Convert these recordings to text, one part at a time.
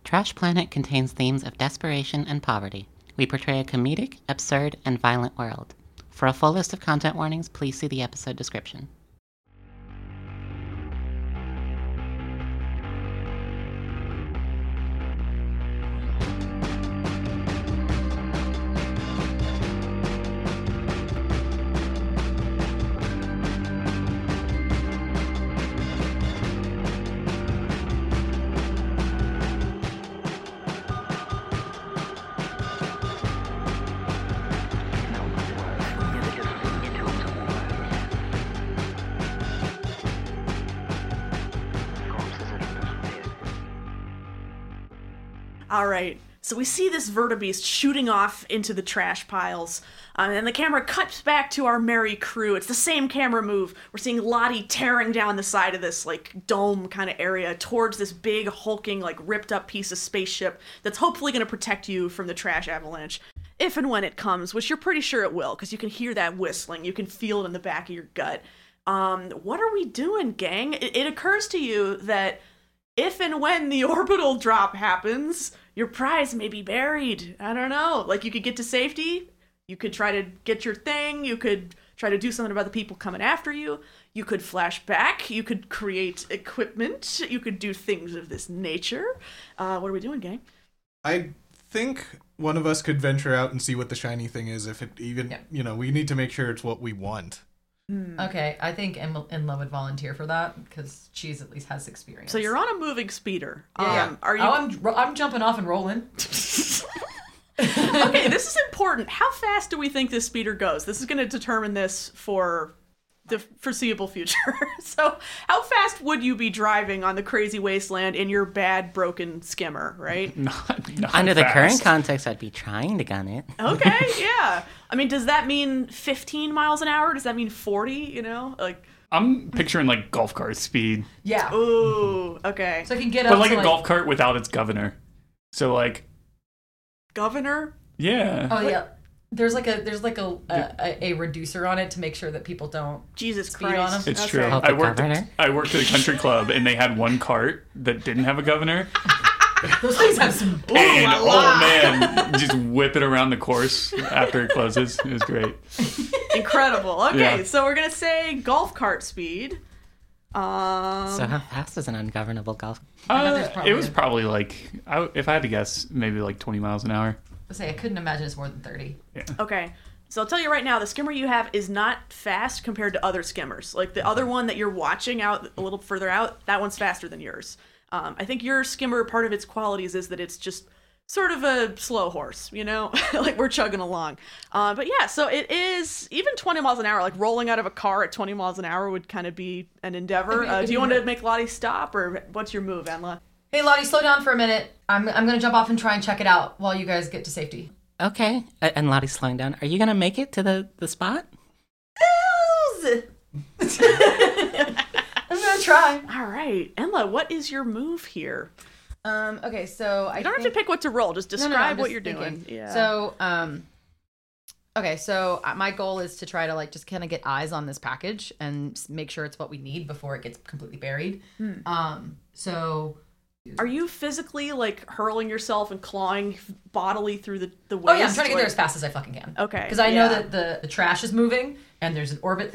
Trash Planet contains themes of desperation and poverty. We portray a comedic, absurd, and violent world. For a full list of content warnings, please see the episode description. All right, so we see this Vertibeast shooting off into the trash piles, and then the camera cuts back to our merry crew. It's the same camera move. We're seeing Lottie tearing down the side of this, dome kind of area towards this big, hulking, ripped-up piece of spaceship that's hopefully going to protect you from the trash avalanche. If and when it comes, which you're pretty sure it will, because you can hear that whistling. You can feel it in the back of your gut. What are we doing, gang? It occurs to you that if and when the orbital drop happens, your prize may be buried. I don't know. You could get to safety. You could try to get your thing. You could try to do something about the people coming after you. You could flash back. You could create equipment. You could do things of this nature. What are we doing, gang? I think one of us could venture out and see what the shiny thing is. If it even, we need to make sure it's what we want. Okay, I think Enla would volunteer for that because she's at least has experience. So you're on a moving speeder. Yeah. Are you? I'm jumping off and rolling. Okay, this is important. How fast do we think this speeder goes? This is going to determine this for the foreseeable future. So how fast would you be driving on the crazy wasteland in your bad, broken skimmer, right? Not Under the fast. current context, I'd be trying to gun it. Okay, yeah. I mean, does that mean 15 miles an hour? Does that mean 40, I'm picturing golf cart speed. Yeah. Ooh, okay. So I can get up But to a golf cart without its governor. So Governor? yeah. Oh yeah. There's a reducer on it to make sure that people don't Jesus speed on Christ. them. It's Okay. true. Oh, the governor? I worked at a country club and they had one cart that didn't have a governor. Those things have some And oh man, just whip it around the course after it closes. It was great. Incredible. Okay, Yeah. so we're going to say golf cart speed. So how fast is an ungovernable golf? It was probably if I had to guess, maybe 20 miles an hour. I couldn't imagine it's more than 30. Yeah. Okay. So I'll tell you right now, the skimmer you have is not fast compared to other skimmers. The other one that you're watching out a little further out, that one's faster than yours. I think your skimmer, part of its qualities is that it's just sort of a slow horse, we're chugging along. But yeah, so it is even 20 miles an hour, rolling out of a car at 20 miles an hour would kind of be an endeavor. Do you want to make Lottie stop, or what's your move, Enla? Hey Lottie, slow down for a minute. I'm gonna jump off and try and check it out while you guys get to safety. Okay. And Lottie's slowing down. Are you going to make it to the spot? I'm gonna try. All right. Enla, what is your move here? Okay, so I You don't have to pick what to roll. Just describe what you're thinking. doing. Yeah. So, okay, so my goal is to try to just kind of get eyes on this package and make sure it's what we need before it gets completely buried. So, are you physically hurling yourself and clawing bodily through the waste? oh yeah, I'm trying to get there as fast as I fucking can. Okay. Because I know that the trash is moving and there's an orbit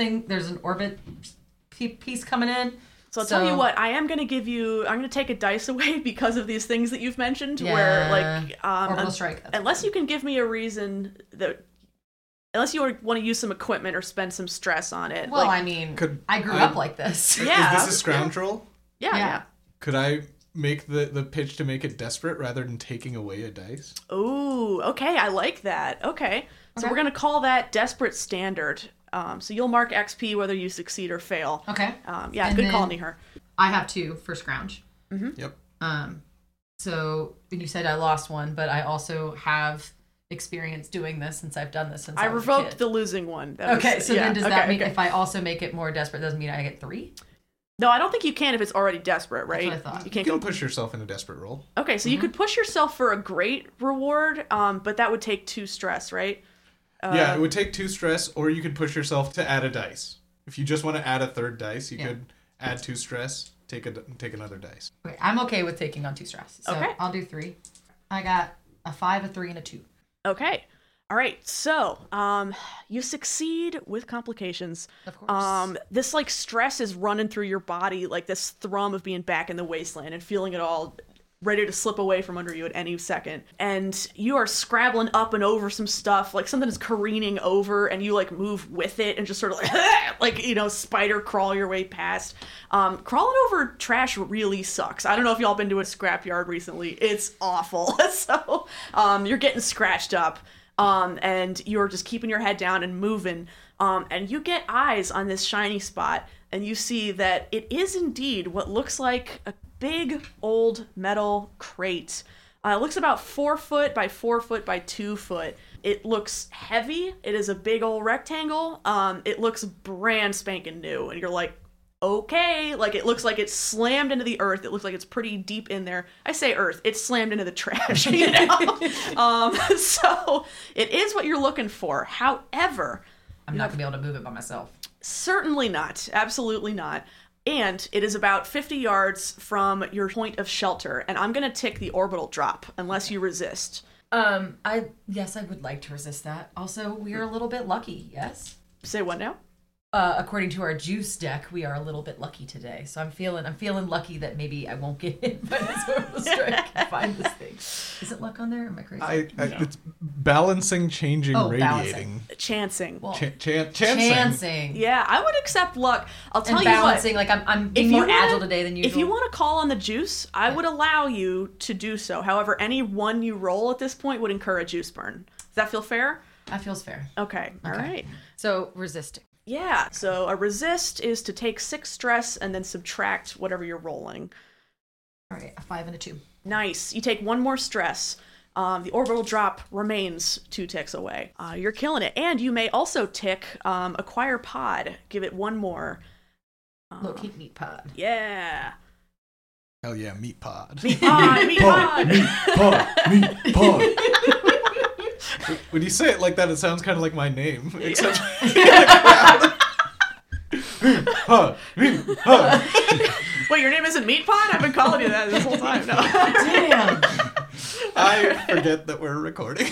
piece coming in. So I'll tell you what, I'm going to take a dice away because of these things that you've mentioned, where orbital strike. Unless you can give me a reason unless you want to use some equipment or spend some stress on it. Well, I mean, I grew up like this. Yeah. Is this a scrounge-roll? Yeah. Could I make the pitch to make it desperate rather than taking away a dice? Ooh, okay, I like that. Okay. So we're going to call that desperate standard. So you'll mark XP whether you succeed or fail. Okay. Yeah, And good call, then Nihar. I have 2 for scrounge. Mm-hmm. Yep. So you said I lost 1, but I also have experience doing this since I've done this since I was a revoked kid. the losing one. Then does that mean if I also make it more desperate, doesn't mean I get 3? No, I don't think you can if it's already desperate, right? That's what I thought. You can't You go can push yourself in a desperate roll. Okay, so you could push yourself for a great reward, but that would take 2 stress, right? Yeah, it would take 2 stress, or you could push yourself to add a dice. If you just want to add a third dice, you could add 2 stress take another dice. Okay, I'm okay with taking on 2 stress. So Okay. I'll do 3. I got a 5, a 3, and a 2. Okay. All right. So, you succeed with complications. Of course. This like stress is running through your body, like this thrum of being back in the wasteland and feeling it all ready to slip away from under you at any second. And you are scrabbling up and over some stuff, like something is careening over, and you like move with it and just sort of like, spider crawl your way past. Crawling over trash really sucks. I don't know if y'all been to a scrapyard recently. It's awful. So you're getting scratched up, and you're just keeping your head down and moving. And you get eyes on this shiny spot, and you see that it is indeed what looks like a big old metal crate. It looks about 4 foot by 4 foot by 2 foot. It looks heavy. It is a big old rectangle. It looks brand spanking new, and you're like, okay, like it looks like it's slammed into the earth. It looks like it's pretty deep in there. I say earth, it's slammed into the trash, So it is what you're looking for. However, I'm not going to be able to move it by myself. certainly not. Absolutely not. And it is about 50 yards from your point of shelter, and I'm going to tick the orbital drop unless you resist. Yes, I would like to resist that. Also, we are a little bit lucky, yes? Say what now? According to our juice deck, we are a little bit lucky today. So I'm feeling lucky that maybe I won't get hit by this orbital strike and find this thing. Is it luck on there? Or am I crazy? It's balancing, changing, radiating. Chancing. Well, Chancing. chancing. Yeah, I would accept luck. I'll tell And you what. balancing, like I'm being more agile today than usual. If you want to call on the juice, I would allow you to do so. However, any one you roll at this point would incur a juice burn. Does that feel fair? That feels fair. Okay. All right. So resisting. Yeah, so a resist is to take 6 stress and then subtract whatever you're rolling. All right, a 5 and a 2. Nice. You take 1 more stress. The orbital drop remains 2 ticks away. You're killing it. And you may also tick acquire pod. Give it 1 more. Locate meat pod. Yeah. Hell yeah, meat pod. Meat pod, meat pod. Meat pod. When you say it like that, it sounds kind of like my name. Except meat pod. Wait, your name isn't Meat Pod? I've been calling you that this whole time. No. Damn. I forget that we're recording.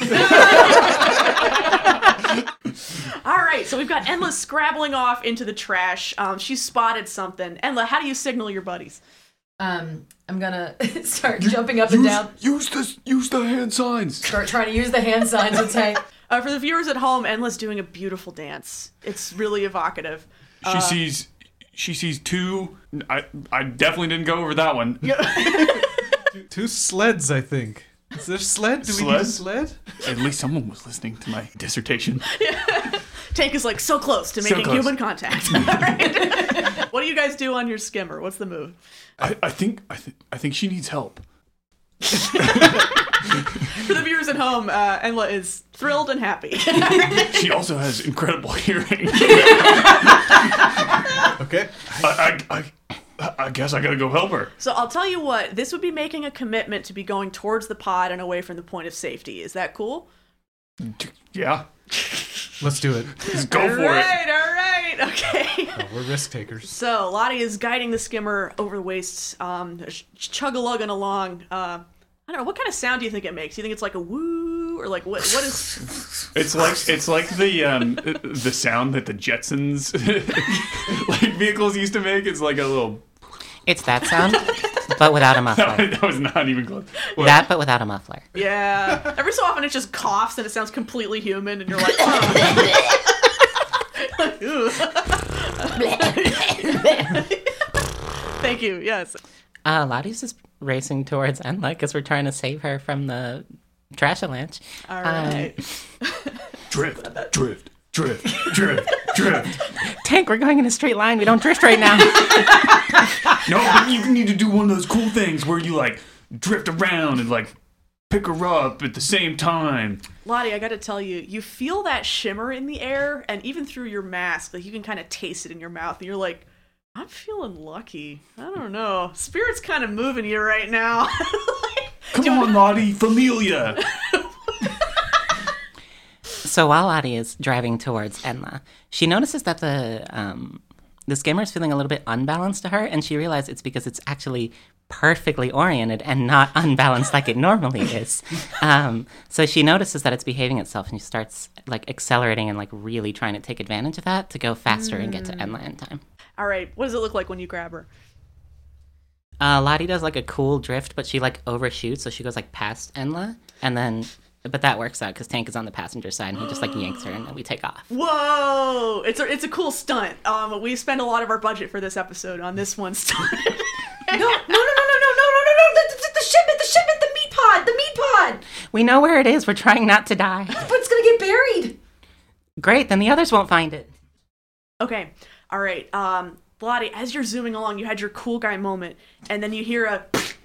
All right, so we've got Enla scrabbling off into the trash. She's spotted something. Enla, how do you signal your buddies? I'm gonna start jumping up and down. Use the hand signs. Start trying to use the hand signs and say, For the viewers at home, Enla's doing a beautiful dance. It's really evocative. She sees 2. I definitely didn't go over that one. 2 sleds, I think. Is there a sled? Do we need a sled? At least someone was listening to my dissertation. Tank is like so close to making human contact. All right. What do you guys do on your skimmer? What's the move? I think she needs help. For the viewers at home, Enla is thrilled and happy. She also has incredible hearing. Okay. I guess I gotta go help her. So I'll tell you what, this would be making a commitment to be going towards the pod and away from the point of safety. Is that cool? Yeah. Let's do it. Just go for it. All right, okay. Oh, we're risk takers. So Lottie is guiding the skimmer over the wastes, chug-a-lugging along. I don't know, what kind of sound do you think it makes? Do you think it's like a woo, or like what is? It's like the sound that the Jetsons like vehicles used to make. It's like a little. It's that sound, but without a muffler. That was not even close. That, but without a muffler. Yeah. Every so often it just coughs and it sounds completely human, and you're like, Thank you. Yes. Lottie's just racing towards Enla because we're trying to save her from the trash avalanche. All right. Drift. Tank, we're going in a straight line. We don't drift right now. No, but you need to do one of those cool things where you like drift around and like pick her up at the same time. Lottie, I got to tell you, you feel that shimmer in the air, and even through your mask, like you can kind of taste it in your mouth, and you're like, I'm feeling lucky. I don't know. Spirit's kind of moving you right now. Come on, Lottie, familia. So while Lottie is driving towards Enla, she notices that the the skimmer is feeling a little bit unbalanced to her, and she realizes it's because it's actually perfectly oriented and not unbalanced like it normally is. So she notices that it's behaving itself, and she starts like accelerating and like really trying to take advantage of that to go faster and get to Enla in time. All right, what does it look like when you grab her? Lottie does like a cool drift, but she like overshoots, so she goes like past Enla, and then, but that works out because Tank is on the passenger side, and he just like yanks her, and then we take off. Whoa! It's a cool stunt. We spend a lot of our budget for this episode on this one stunt. No. The meat pod. We know where it is. We're trying not to die. But it's gonna get buried. Great, then the others won't find it. Okay, all right. Lottie, as you're zooming along, you had your cool guy moment, and then you hear a...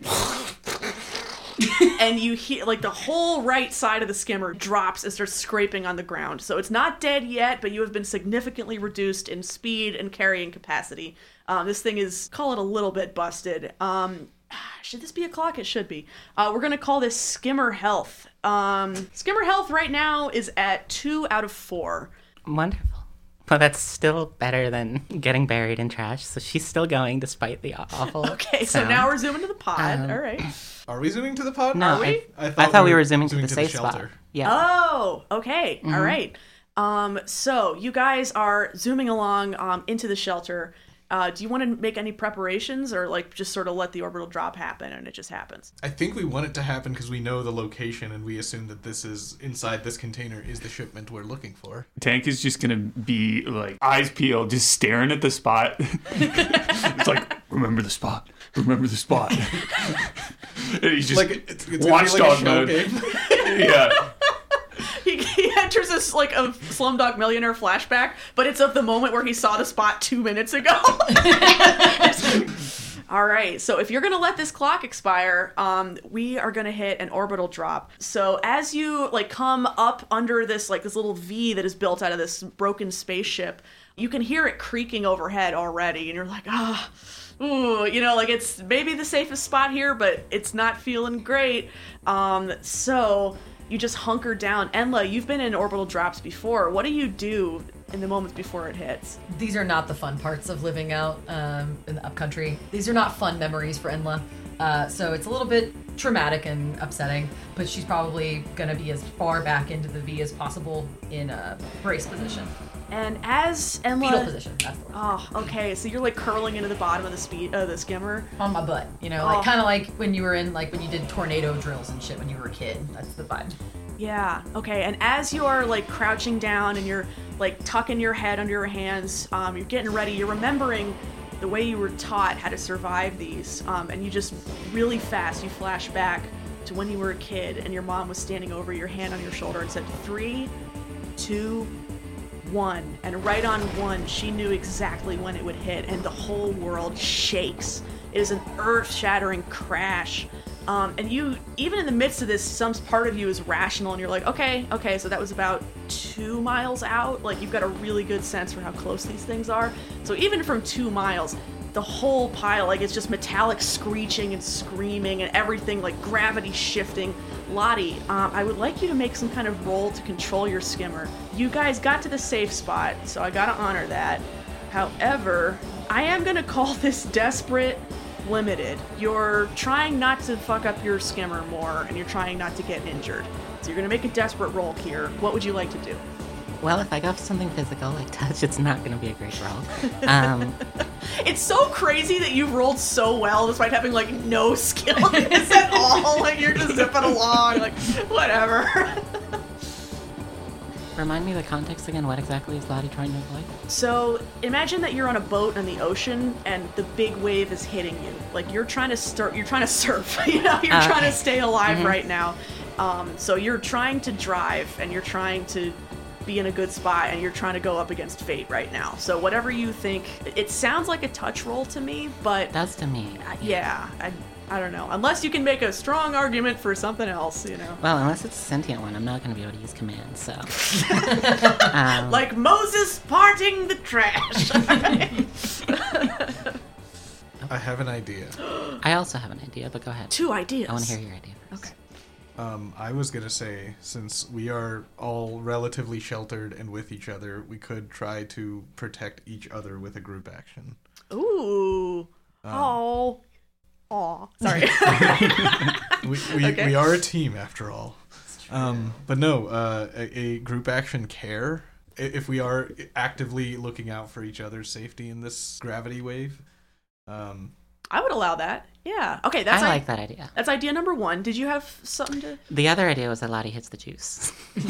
and you hear, like, the whole right side of the skimmer drops and starts scraping on the ground. So it's not dead yet, but you have been significantly reduced in speed and carrying capacity. This thing is, call it a little bit busted. Should this be a clock? It should be. We're going to call this skimmer health. Skimmer health right now is at 2 out of 4. Wonderful. Well, that's still better than getting buried in trash, so she's still going despite the awful Okay, so sound. now we're zooming to the pod. All right. Are we zooming to the pod? No, Are we? I thought we were zooming to the safe shelter. spot. Yeah. Oh, okay. All right. So you guys are zooming along into the shelter. Do you want to make any preparations, or like just sort of let the orbital drop happen and it just happens? I think we want it to happen because we know the location and we assume that this is inside this container is the shipment we're looking for. Tank is just gonna be like eyes peeled, just staring at the spot. It's like, remember the spot. Remember the spot. And he's just Like it's gonna be watchdog like a shell mode. game. Yeah. He enters this like a Slumdog Millionaire flashback, but it's of the moment where he saw the spot 2 minutes ago. All right, so if you're going to let this clock expire, we are going to hit an orbital drop. So as you like come up under this like this little V that is built out of this broken spaceship, you can hear it creaking overhead already, and you're like, ooh, you know, like it's maybe the safest spot here, but it's not feeling great. So you just hunker down. Enla, you've been in orbital drops before. What do you do in the moments before it hits? These are not the fun parts of living out in the upcountry. These are not fun memories for Enla. So it's a little bit traumatic and upsetting, but she's probably going to be as far back into the V as possible in a brace position. And as Enla... Fetal position, that's the word. Oh, okay. So you're like curling into the bottom of the skimmer. On my butt, you know, like kind of like when you were in, like when you did tornado drills and shit when you were a kid. That's the vibe. Yeah. Okay. And as you are like crouching down and you're like tucking your head under your hands, you're getting ready. You're remembering the way you were taught how to survive these, and you just really fast you flash back to when you were a kid and your mom was standing over your hand on your shoulder and said 3, 2, 1, and right on 1 she knew exactly when it would hit, and the whole world shakes. It is an earth-shattering crash, and you, even in the midst of this, some part of you is rational and you're like, okay, so that was about 2 miles out. Like, you've got a really good sense for how close these things are. So even from 2 miles, the whole pile, like, it's just metallic screeching and screaming and everything, like gravity shifting. Lottie, I would like you to make some kind of roll to control your skimmer. You guys got to the safe spot, so I gotta honor that. However, I am gonna call this desperate limited. You're trying not to fuck up your skimmer more, and you're trying not to get injured. So you're gonna make a desperate roll here. What would you like to do? Well, if I go for something physical like touch, it's not going to be a great roll. It's so crazy that you've rolled so well despite having like no skill in this at all. Like you're just zipping along, like whatever. Remind me the context again. What exactly is Lottie trying to avoid? So imagine that you're on a boat in the ocean and the big wave is hitting you. Like you're trying to surf. You're trying to Okay. stay alive right now. So you're trying to drive and you're trying to be in a good spot and you're trying to go up against fate right now. So whatever you think, it sounds like a touch roll to me, but It does to me. yeah, I don't know. Unless you can make a strong argument for something else, you know. Well, unless it's a sentient one, I'm not going to be able to use commands, so. Like Moses parting the trash. I have an idea. I also have an idea, but go ahead. 2 ideas. I want to hear your idea first. Okay. I was gonna say, since we are all relatively sheltered and with each other, we could try to protect each other with a group action. Ooh. Sorry. We are a team after all. But no, a group action care. If we are actively looking out for each other's safety in this gravity wave. I would allow that. Yeah. Okay, I like that idea. That's idea number 1. Did you have something to... The other idea was that Lottie hits the juice.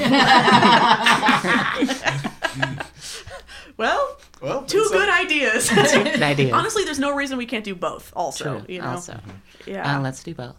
Well, two good ideas. Good idea. Honestly, there's no reason we can't do both also. True. You know? Also. Yeah. Let's do both.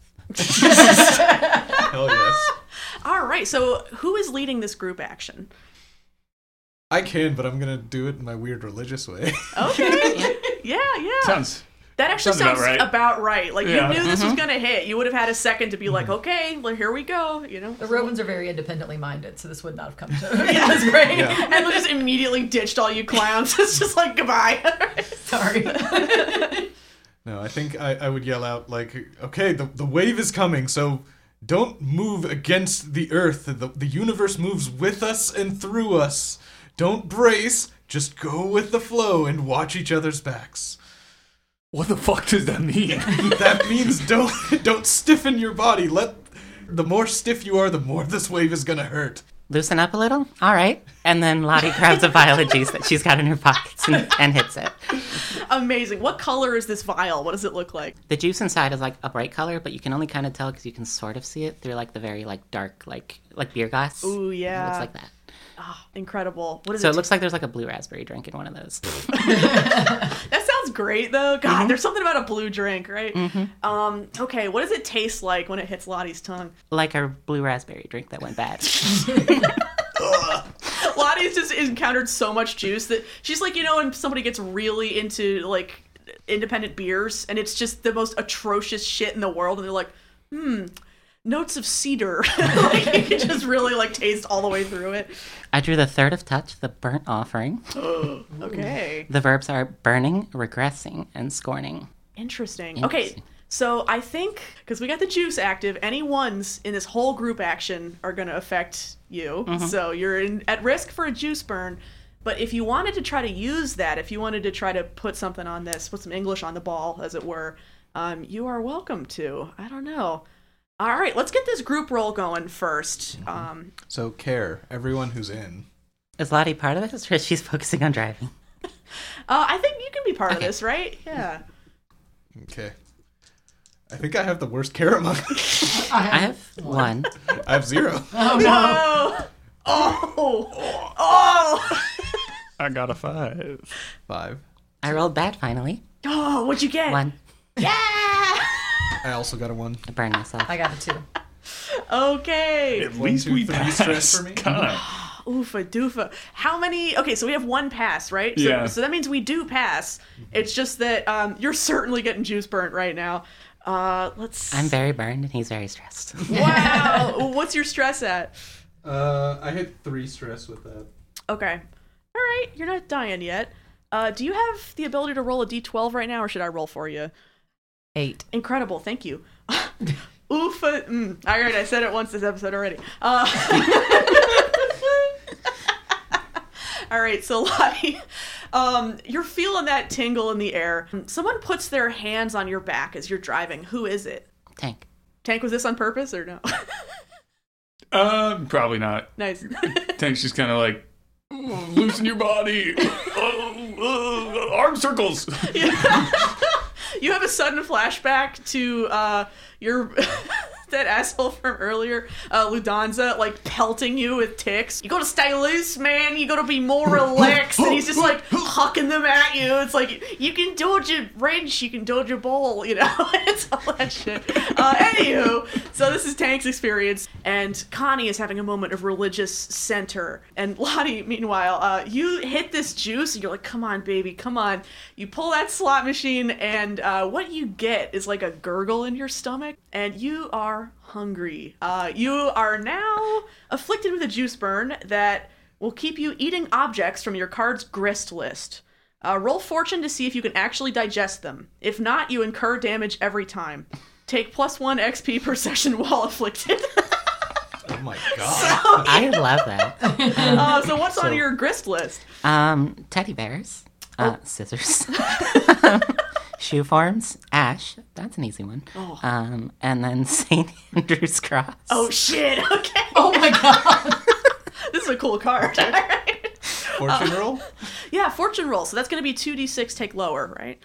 Hell yes. All right, so who is leading this group action? I can, but I'm gonna do it in my weird religious way. Okay. Yeah. That actually sounds about right. Like, Yeah. you knew this was going to hit. You would have had a second to be like, okay, well, here we go, you know? The Romans are very independently minded, so this would not have come to his brain. Yeah. And we just immediately ditched all you clowns. It's just like, goodbye. Sorry. No, I think I would yell out, like, okay, the wave is coming, so don't move against the earth. The universe moves with us and through us. Don't brace, just go with the flow and watch each other's backs. What the fuck does that mean? That means don't stiffen your body. The more stiff you are, the more this wave is gonna hurt. Loosen up a little? All right. And then Lottie grabs a vial of juice that she's got in her pockets and hits it. Amazing. What color is this vial? What does it look like? The juice inside is like a bright color, but you can only kind of tell because you can sort of see it through like the very like dark, like beer glass. Ooh, yeah. It looks like that. Oh, incredible. What is So it? it looks like there's like a blue raspberry drink in one of those. That sounds great, though. God, there's something about a blue drink, right? Okay, what does it taste like when it hits Lottie's tongue? Like a blue raspberry drink that went bad. Lottie's just encountered so much juice that she's like, you know, when somebody gets really into, like, independent beers, and it's just the most atrocious shit in the world, and they're like, notes of cedar. Like, you can just really, like, taste all the way through it. I drew the third of touch, the burnt offering. Okay. The verbs are burning, regressing, and scorning. Interesting. Okay, so I think, because we got the juice active, any ones in this whole group action are going to affect you. So you're at risk for a juice burn. But if you wanted to try to use that, if you wanted to try to put something on this, put some English on the ball, as it were, you are welcome to. I don't know. All right, let's get this group roll going first. So care, everyone who's in. Is Lottie part of this, or she's focusing on driving? I think you can be part of this, right? Yeah. Okay. I think I have the worst care among us. I have one. I have 0. Oh, no. Oh! I got a 5. 5. I rolled bad finally. Oh, what'd you get? 1. Yeah! I also got a 1. I burned myself. I got a 2. Okay. At least 1, 2, we 3 passed. stress for me. God. Oofa doofa. How many? Okay, so we have 1 pass, right? So, Yeah. So that means we do pass. It's just that you're certainly getting juice burnt right now. Let's. I'm very burned and he's very stressed. Wow. What's your stress at? I hit 3 stress with that. Okay. All right. You're not dying yet. Do you have the ability to roll a d12 right now, or should I roll for you? 8. Incredible. Thank you. Oofa. All right. I said it once this episode already. All right, so Lottie, you're feeling that tingle in the air. Someone puts their hands on your back as you're driving. Who is it? Tank. Tank, was this on purpose or no? Probably not. Nice. Tank's just kind of like, loosen your body. Arm circles. You have a sudden flashback to your that asshole from earlier, Ludanza, like pelting you with ticks. You gotta stay loose, man. You gotta be more relaxed. And he's just like hucking them at you. It's like, you can dodge a wrench, you can dodge a ball, you know? It's all that shit. Anywho, so this is Tank's experience, and Connie is having a moment of religious center. And Lottie, meanwhile, you hit this juice, and you're like, come on, baby, come on. You pull that slot machine, and what you get is like a gurgle in your stomach, and you are hungry. You are now afflicted with a juice burn that will keep you eating objects from your card's grist list. Roll fortune to see if you can actually digest them. If not, you incur damage every time. Take +1 XP per session while afflicted. my god. I love that. So what's on your grist list? Teddy bears, scissors, shoe forms, ash. That's an easy one. And then St. Andrew's cross. Oh shit! Okay. Oh my god. This is a cool card. All right. Fortune roll? Yeah, fortune roll. So that's going to be 2d6, take lower, right?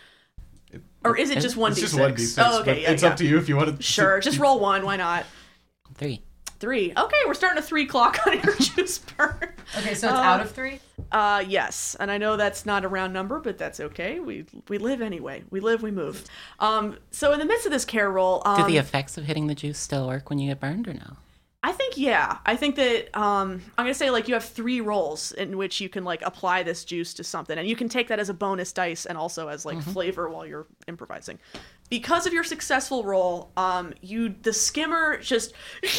Or is it just 1d6? It's just 1d6. Oh, okay, but it's up to you if you want to. Sure, just roll 1. Why not? 3. 3. Okay, we're starting a 3 clock on your juice burn. Okay, so it's out of 3? Yes, and I know that's not a round number, but that's okay. We live anyway. We live, we move. So in the midst of this care roll, Do the effects of hitting the juice still work when you get burned or no? I think, yeah. I think that I'm going to say, like, you have 3 rolls in which you can, like, apply this juice to something. And you can take that as a bonus dice and also as, like, flavor while you're improvising. Because of your successful roll, the skimmer just,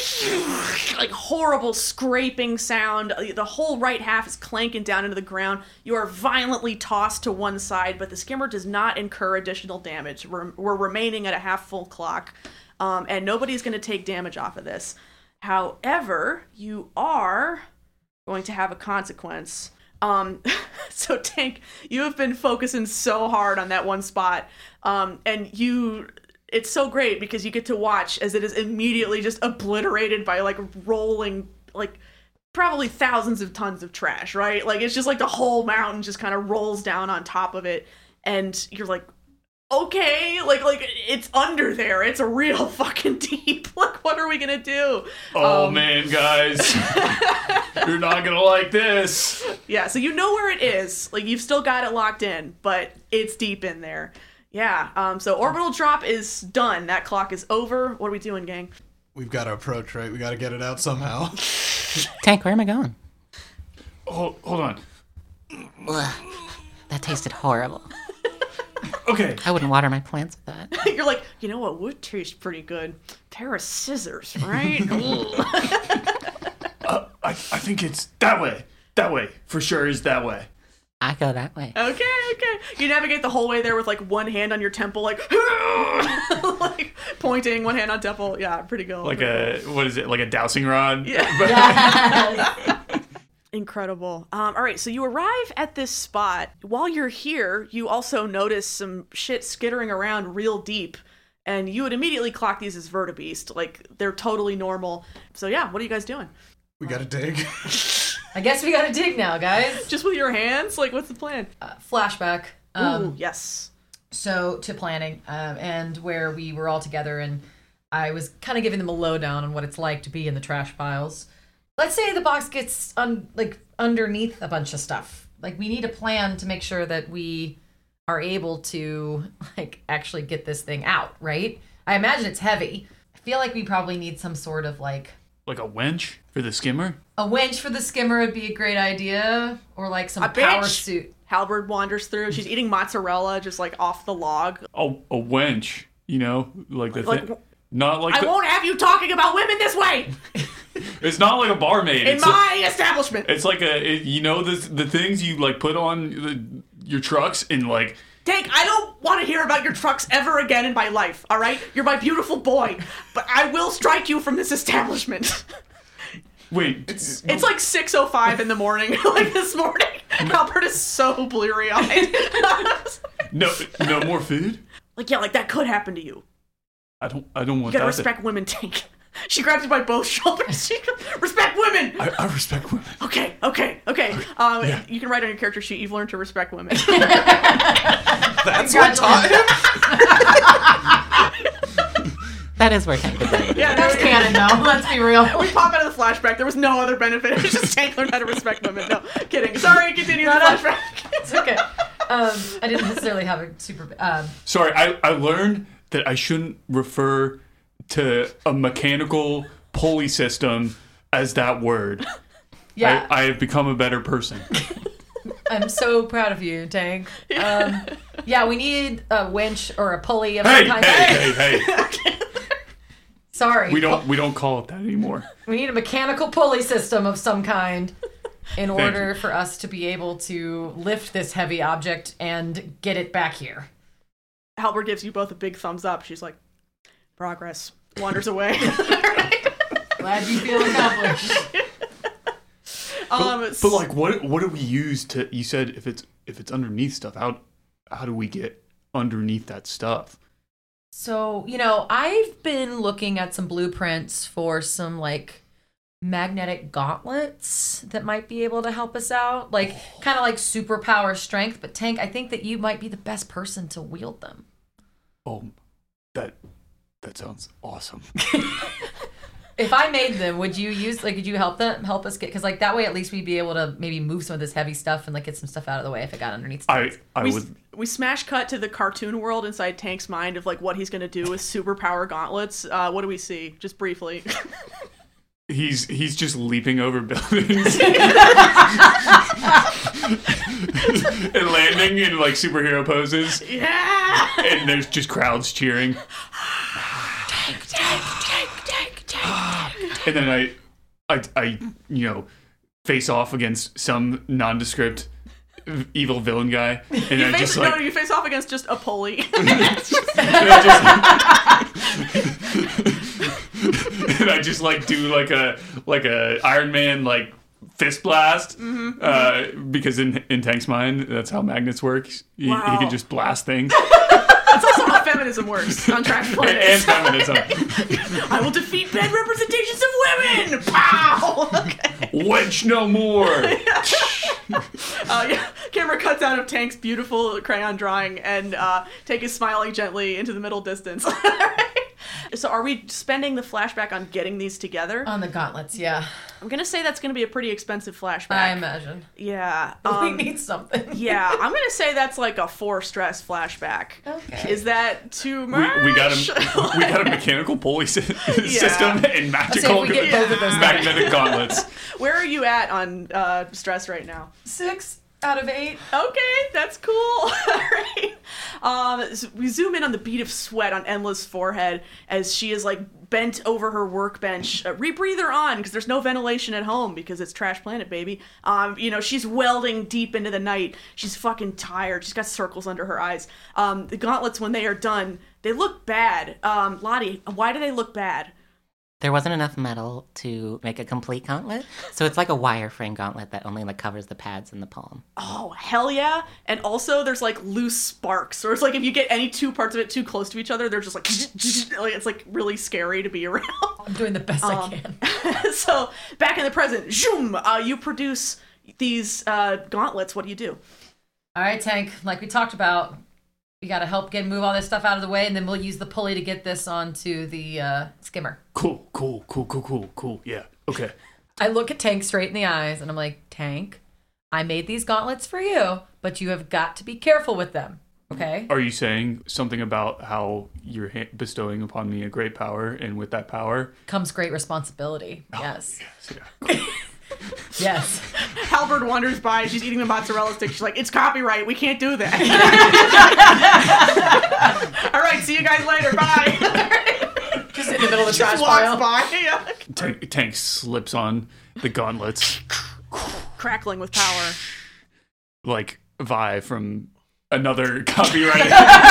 like, horrible scraping sound. The whole right half is clanking down into the ground. You are violently tossed to one side, but the skimmer does not incur additional damage. We're remaining at a half full clock, and nobody's going to take damage off of this. However, you are going to have a consequence. So Tank, you have been focusing so hard on that one spot. And it's so great because you get to watch as it is immediately just obliterated by like rolling, like probably thousands of tons of trash, right? Like it's just like the whole mountain just kind of rolls down on top of it. And you're like, okay, like it's under there. It's a real fucking deep. Like, what are we gonna do? Oh man, guys, you're not gonna like this. Yeah, so you know where it is. Like, you've still got it locked in, but it's deep in there. Yeah. So orbital drop is done. That clock is over. What are we doing, gang? We've got to approach, right? We got to get it out somehow. Tank, where am I going? Hold on. Ugh, that tasted horrible. Okay. I wouldn't water my plants with that. You're like, you know what would taste pretty good? Pair of scissors, right? I think it's that way. That way. For sure is that way. I go that way. Okay. You navigate the whole way there with like one hand on your temple, like, like pointing, one hand on temple. Yeah, pretty good. Like what is it? Like a dowsing rod? Yeah. Incredible. All right, so you arrive at this spot. While you're here, you also notice some shit skittering around real deep, and you would immediately clock these as vertibeast. Like, they're totally normal. So yeah, what are you guys doing? We got to dig. I guess we gotta dig now, guys. Just with your hands? Like, what's the plan? Flashback. Ooh, yes. So to planning, and where we were all together, and I was kind of giving them a lowdown on what it's like to be in the trash piles. Let's say the box gets underneath a bunch of stuff. Like, we need a plan to make sure that we are able to like actually get this thing out, right? I imagine it's heavy. I feel like we probably need some sort of like a winch for the skimmer? A winch for the skimmer would be a great idea, or like some power suit. Halberd wanders through. She's eating mozzarella just like off the log. Oh, a winch, like the thing. Not like I won't have you talking about women this way. It's not like a barmaid. In my establishment. It's like the things you like put on your trucks and like. Tank, I don't want to hear about your trucks ever again in my life, all right? You're my beautiful boy, but I will strike you from this establishment. Wait. It's like 6:05 in the morning, like this morning. Albert is so bleary-eyed. No more food? Like, yeah, like that could happen to you. I don't want that. You gotta respect women, Tank. She grabs you by both shoulders. She respect women. I respect women. Okay. Yeah. You can write on your character sheet. You've learned to respect women. That's what taught him. That is where Tank would go. Yeah, that's canon though. Let's be real. We pop out of the flashback. There was no other benefit. It was just Tank learned how to respect women. No, kidding. Sorry. Continue the flashback. It's okay. I didn't necessarily have a super. Sorry, I learned that I shouldn't refer to a mechanical pulley system as that word. Yeah. I have become a better person. I'm so proud of you, Tank. Yeah, we need a winch or a pulley of some kind. Hey. Sorry. We don't call it that anymore. We need a mechanical pulley system of some kind in order for us to be able to lift this heavy object and get it back here. Halberd gives you both a big thumbs up. She's like, progress. Wanders away. Glad you feel accomplished. But like, what do we use to? You said if it's underneath stuff, how do we get underneath that stuff? So, I've been looking at some blueprints for some like magnetic gauntlets that might be able to help us out. Like kind of like superpower strength, but Tank, I think that you might be the best person to wield them. Oh, that sounds awesome. If I made them, would you could you help us get, because like that way at least we'd be able to maybe move some of this heavy stuff and like get some stuff out of the way if it got underneath stuff. I would. We smash cut to the cartoon world inside Tank's mind of like what he's gonna do with superpower gauntlets. What do we see? Just briefly. He's just leaping over buildings and landing in like superhero poses. Yeah. And there's just crowds cheering. Tank. And then I face off against some nondescript evil villain guy, and You face off against just a pulley. and I just like do like a Iron Man like fist blast, because in Tank's mind that's how magnets work. He can just blast things. That's also how feminism works on Trash Planet. And feminism. I will defeat bad representations of women. Pow! Okay. Wench no more. Camera cuts out of Tank's beautiful crayon drawing, and Tank is smiling gently into the middle distance. So are we spending the flashback on getting these together? On the gauntlets, yeah. I'm going to say that's going to be a pretty expensive flashback. I imagine. Yeah. We need something. Yeah, I'm going to say that's like a 4-stress flashback. Okay. Is that too much? We got a mechanical pulley system and magical we get both of those magnetic gauntlets. Where are you at on stress right now? 6 out of 8. Okay, that's cool. All right. So we zoom in on the bead of sweat on Enla's forehead as she is like bent over her workbench. Rebreather on, because there's no ventilation at home because it's Trash Planet, baby. She's welding deep into the night. She's fucking tired. She's got circles under her eyes. The gauntlets, when they are done, they look bad. Lottie, why do they look bad? There wasn't enough metal to make a complete gauntlet, so it's like a wireframe gauntlet that only like covers the pads and the palm. Oh, hell yeah. And also there's like loose sparks, or it's like if you get any two parts of it too close to each other, they're just like it's like really scary to be around. I'm doing the best I can. So back in the present, zoom, you produce these gauntlets. What do you do? All right, Tank, like we talked about, we gotta help move all this stuff out of the way, and then we'll use the pulley to get this onto the skimmer. Cool. Yeah, okay. I look at Tank straight in the eyes, and I'm like, Tank, I made these gauntlets for you, but you have got to be careful with them, okay? Are you saying something about how you're bestowing upon me a great power, and with that power comes great responsibility. Yes. Yes, yeah. Yes. Halberd wanders by. She's eating the mozzarella stick. She's like, it's copyright. We can't do that. All right, see you guys later. Bye. Just in the middle of the trash Just walks pile. by. Yeah. Tank slips on the gauntlets Crackling with power. like Vi from another copyright.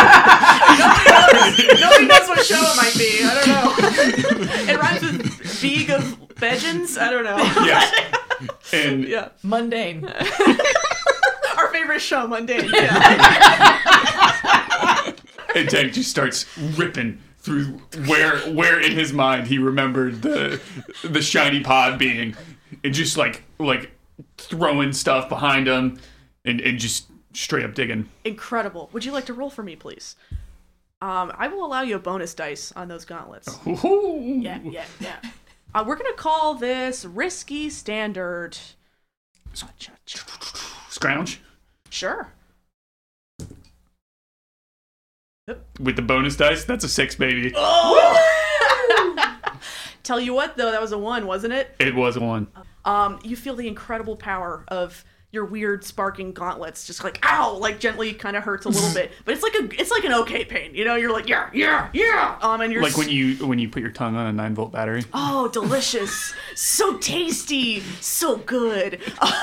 Nobody knows what show it might be. I don't know. It rhymes with Beeg of Vegans. I don't know. Yes. And Yeah. Mundane. Our favorite show, Mundane. Yeah. And Tank just starts ripping through where in his mind he remembered the shiny pod being, and just like throwing stuff behind him and just straight up digging. Incredible. Would you like to roll for me, please? I will allow you a bonus dice on those gauntlets. Ooh. Yeah. We're going to call this Risky Standard. Scrounge Sure. with the bonus dice. That's a 6, baby. Tell you what, though, that was a 1, wasn't it? It was a 1. You feel the incredible power of your weird sparking gauntlets, just like ow, like gently kind of hurts a little bit, but it's like an okay pain, you know. You're like yeah, and you're Like when you put your tongue on a 9-volt battery. oh, delicious, so tasty, so good.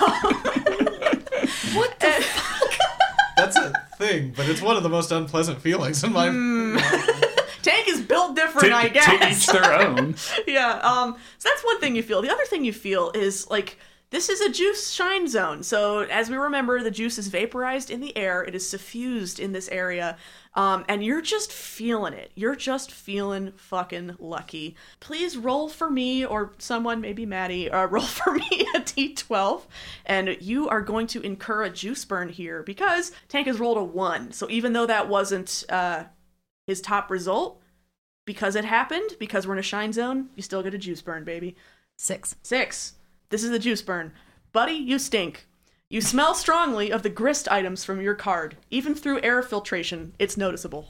What the That's a thing, but it's one of the most unpleasant feelings in my. Tank is built different, I To guess. each their own. Yeah. So that's one thing you feel. The other thing you feel is like this is a juice shine zone. So as we remember, the juice is vaporized in the air. It is suffused in this area. And you're just feeling it. You're just feeling fucking lucky. Please roll for me or someone, maybe Maddie, roll for me a d12. And you are going to incur a juice burn here because Tank has rolled a 1. So even though that wasn't his top result, because it happened, because we're in a shine zone, you still get a juice burn, baby. 6. 6. This is the juice burn. Buddy, you stink. You smell strongly of the grist items from your card. Even through air filtration, it's noticeable.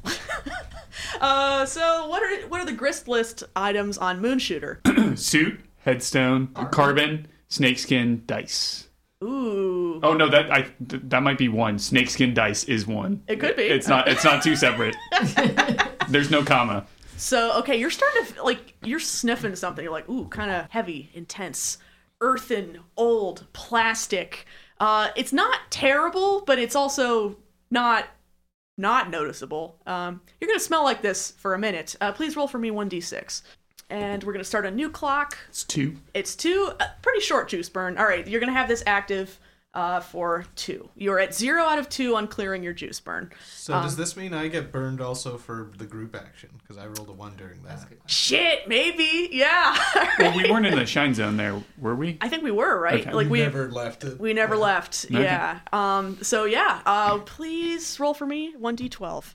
So what are the grist list items on Moonshooter? Suit, headstone, carbon, snakeskin, dice. Ooh. Oh no, that might be one. Snakeskin dice is one. It could be. It's not two separate. There's no comma. So, okay, you're starting to, you're sniffing something. You're like, ooh, kind of heavy, intense, earthen, old, plastic. It's not terrible, but it's also not noticeable. You're going to smell like this for a minute. Please roll for me 1d6. And we're going to start a new clock. It's 2. It's 2. Pretty short juice burn. All right, you're going to have this active for 2. You're at 0 out of 2 on clearing your juice burn. So does this mean I get burned also for the group action? Because I rolled a 1 during that. Shit, maybe. Yeah. Well, we weren't in the shine zone there, were we? I think we were, right? Okay. We never left it. We never left. Okay. Yeah. So yeah. Please roll for me 1d12.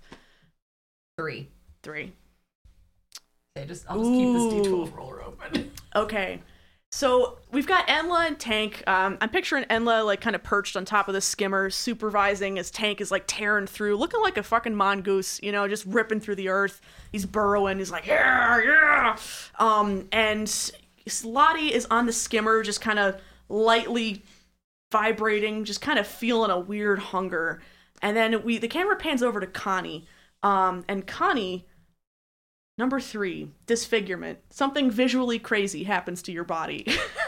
3. 3. Okay, I'll just keep this D12 roller open. Okay. So we've got Enla and Tank. I'm picturing Enla kind of perched on top of the skimmer, supervising as Tank is tearing through, looking like a fucking mongoose, just ripping through the earth. He's burrowing. He's like, yeah. And Lottie is on the skimmer, just kind of lightly vibrating, just kind of feeling a weird hunger. And then the camera pans over to Connie, and Connie. Number 3, disfigurement. Something visually crazy happens to your body.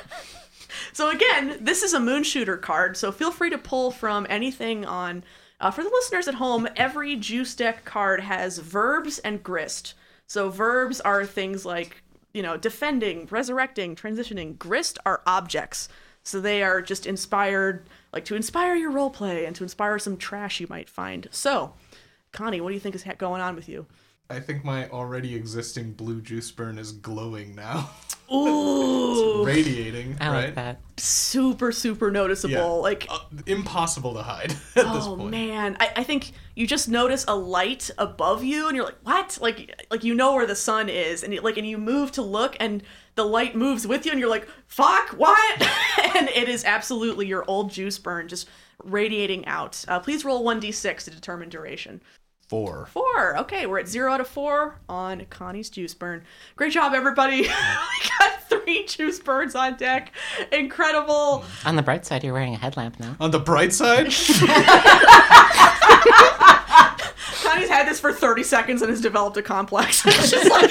So again, this is a Moonshooter card, so feel free to pull from anything on... for the listeners at home, every juice deck card has verbs and grist. So verbs are things like, defending, resurrecting, transitioning. Grist are objects. So they are just inspired, to inspire your roleplay and to inspire some trash you might find. So, Connie, what do you think is going on with you? I think my already existing blue juice burn is glowing now. Ooh. It's radiating, I right? like that. Super, super noticeable. Yeah. Impossible to hide at this point. Oh man, I think you just notice a light above you, and you're like, "What?" Like you know where the sun is, and you move to look, and the light moves with you, and you're like, "Fuck, what?" And it is absolutely your old juice burn just radiating out. Please roll 1d6 to determine duration. 4. 4. Okay, we're at 0 out of 4 on Connie's juice burn. Great job, everybody. We got 3 juice burns on deck. Incredible. On the bright side, you're wearing a headlamp now. On the bright side, Connie's had this for 30 seconds and has developed a complex. It's just like,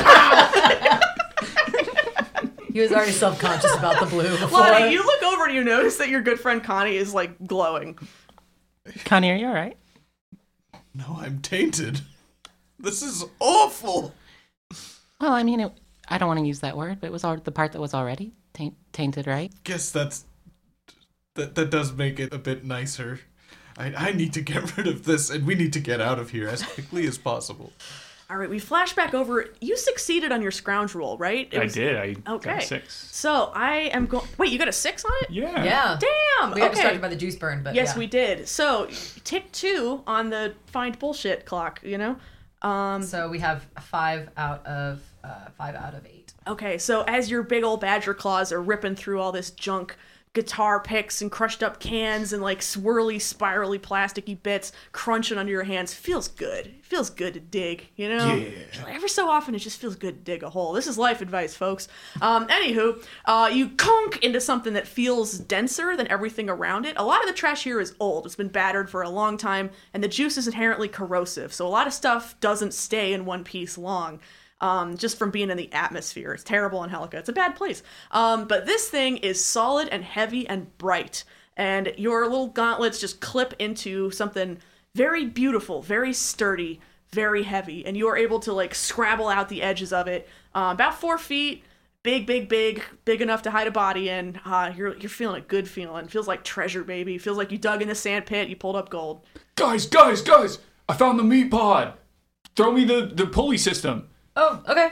He was already self-conscious about the blue before. Lottie, you look over and you notice that your good friend Connie is glowing. Connie, are you all right? no, I'm tainted. This is awful. Well, I mean, I don't want to use that word, but it was the part that was already tainted, right? Guess that does make it a bit nicer. I need to get rid of this, and we need to get out of here as quickly as possible. All right, we flash back over. You succeeded on your scrounge roll, right? I did. I got Okay. a 6. So I am going... Wait, you got a 6 on it? Yeah. Yeah. Damn! We got okay. distracted by the juice burn, but Yes, yeah. we did. So, tick 2 on the find bullshit clock, So we have 5 out of 8. Okay, so as your big old badger claws are ripping through all this junk, guitar picks and crushed up cans and swirly, spirally, plasticky bits crunching under your hands, feels good. It feels good to dig, Yeah. Every so often, it just feels good to dig a hole. This is life advice, folks. Anywho, you conk into something that feels denser than everything around it. A lot of the trash here is old. It's been battered for a long time, and the juice is inherently corrosive, so a lot of stuff doesn't stay in one piece long. Just from being in the atmosphere. It's terrible in Helica. It's a bad place. But this thing is solid and heavy and bright. And your little gauntlets just clip into something very beautiful, very sturdy, very heavy, and you are able to like scrabble out the edges of it. About 4 feet, big enough to hide a body in. You're feeling a good feeling. Feels like treasure, baby. Feels like you dug in the sand pit, you pulled up gold. Guys! I found the meat pod. Throw me the pulley system. Oh, okay.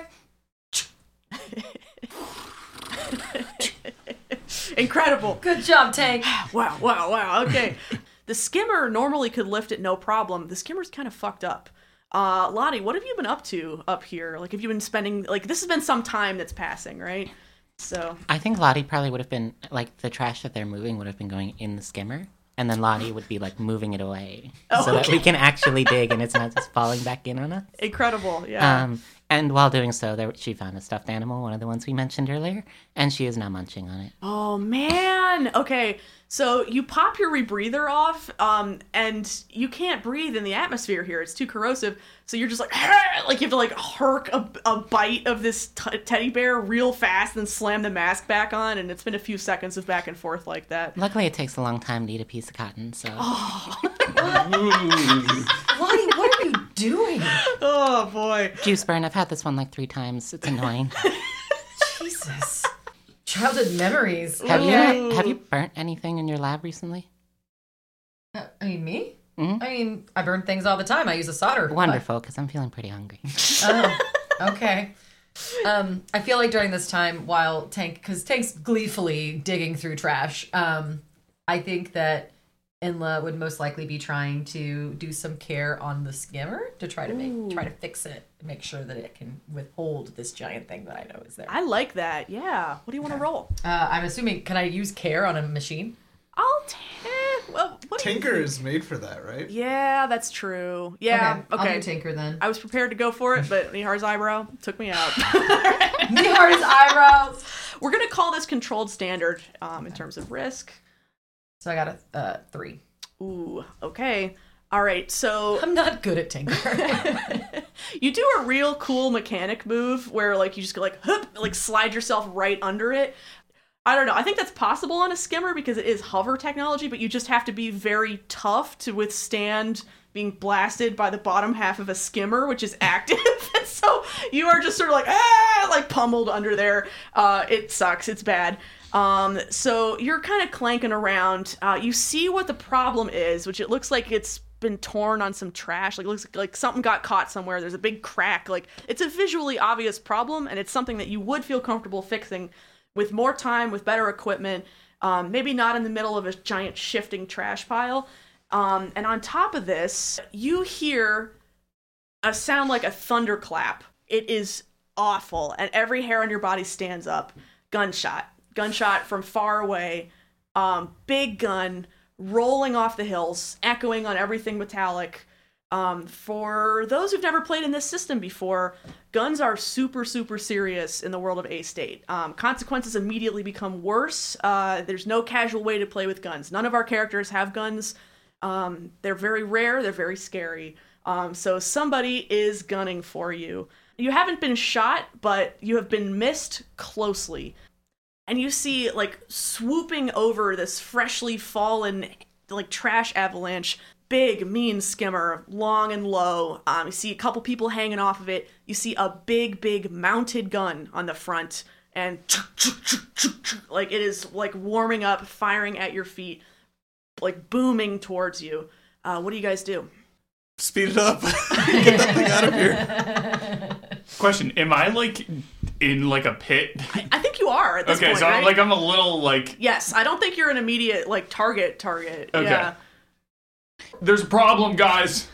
Incredible. Good job, Tank. Wow. Okay. The skimmer normally could lift it no problem. The skimmer's kind of fucked up. Lottie, what have you been up to up here? Like, have you been spending, like, this has been some time that's passing, right? So. I think Lottie probably would have been, like, the trash that they're moving would have been going in the skimmer. And then Lottie would be, like, moving it away. So that we can actually dig and it's not just falling back in on us. Incredible, yeah. And while doing so, she found a stuffed animal, one of the ones we mentioned earlier, and she is now munching on it. Oh, man. Okay, so you pop your rebreather off, and you can't breathe in the atmosphere here. It's too corrosive. So you're just like you have to like herc a bite of this teddy bear real fast and slam the mask back on, and it's been a few seconds of back and forth like that. Luckily, it takes a long time to eat a piece of cotton, so... Lottie, what are you doing? Oh, boy. Juice burn, I've had this one like 3 times. It's annoying. Jesus. Childhood memories. Have you burnt anything in your lab recently? I mean, me? Mm-hmm. I mean, I burn things all the time. I use a solder. Wonderful, because I'm feeling pretty hungry. Oh, okay. I feel like during this time, while Tank's gleefully digging through trash, I think that Inla would most likely be trying to do some care on the skimmer to try to fix it, make sure that it can withhold this giant thing that I know is there. I like that, yeah. What do you want to roll? I'm assuming, can I use care on a machine? Tinker is made for that, right? Yeah, that's true. Yeah, okay. I'll do Tinker then. I was prepared to go for it, but Nihar's eyebrow took me out. Nihar's eyebrows! We're going to call this controlled standard in terms of risk. So I got a 3. Ooh, okay. All right, so... I'm not good at Tinker. You do a real cool mechanic move where, like, you just go, like, hup, like, slide yourself right under it. I don't know. I think that's possible on a skimmer because it is hover technology, but you just have to be very tough to withstand being blasted by the bottom half of a skimmer, which is active. And so you are just sort of like pummeled under there. It sucks. It's bad. So you're kind of clanking around. You see what the problem is, which it looks like it's been torn on some trash. Like, it looks like something got caught somewhere. There's a big crack. Like, it's a visually obvious problem, and it's something that you would feel comfortable fixing with more time, with better equipment, maybe not in the middle of a giant shifting trash pile. And on top of this, you hear a sound like a thunderclap. It is awful, and every hair on your body stands up. Gunshot from far away. Big gun rolling off the hills, echoing on everything metallic. For those who've never played in this system before, guns are super, super serious in the world of A-State. Consequences immediately become worse. There's no casual way to play with guns. None of our characters have guns. They're very rare. They're very scary. So somebody is gunning for you. You haven't been shot, but you have been missed closely. And you see, like, swooping over this freshly fallen, like, trash avalanche, big, mean skimmer, long and low. You see a couple people hanging off of it. You see a big mounted gun on the front, and like, it is, like, warming up, firing at your feet, like, booming towards you. What do you guys do? Speed it up. Get that thing out of here. Question: am I like in like a pit? I think you are at this point, so right? I'm a little like. Yes, I don't think you're an immediate like target. Okay. Yeah. There's a problem, guys.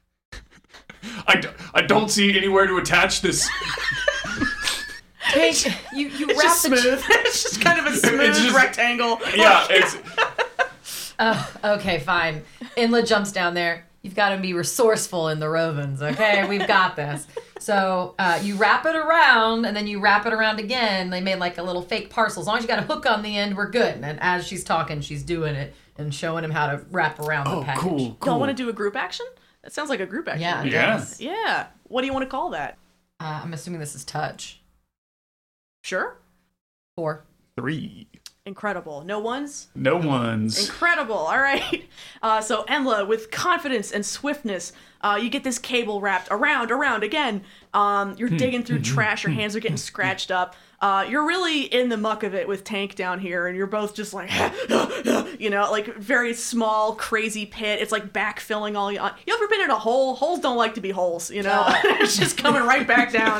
I don't see anywhere to attach this. Tank, you It's wrap just the smooth. It's just kind of a smooth rectangle. Yeah, it's. Okay, fine. Inla jumps down there. You've got to be resourceful in the Rovens, okay? We've got this. So you wrap it around, and then you wrap it around again. They made like a little fake parcel. As long as you got a hook on the end, we're good. And as she's talking, she's doing it and showing him how to wrap around the package. Cool. Y'all want to do a group action? That sounds like a group action. Yeah. Yes. Yeah. What do you want to call that? I'm assuming this is touch. Sure. 4. 3. Incredible. No ones? No ones. Incredible. All right. So Enla, with confidence and swiftness, you get this cable wrapped around again. You're digging through trash. Your hands are getting scratched up. You're really in the muck of it with Tank down here, and you're both just like, like very small, crazy pit. It's like backfilling all you. You ever been in a hole? Holes don't like to be holes, It's just coming right back down.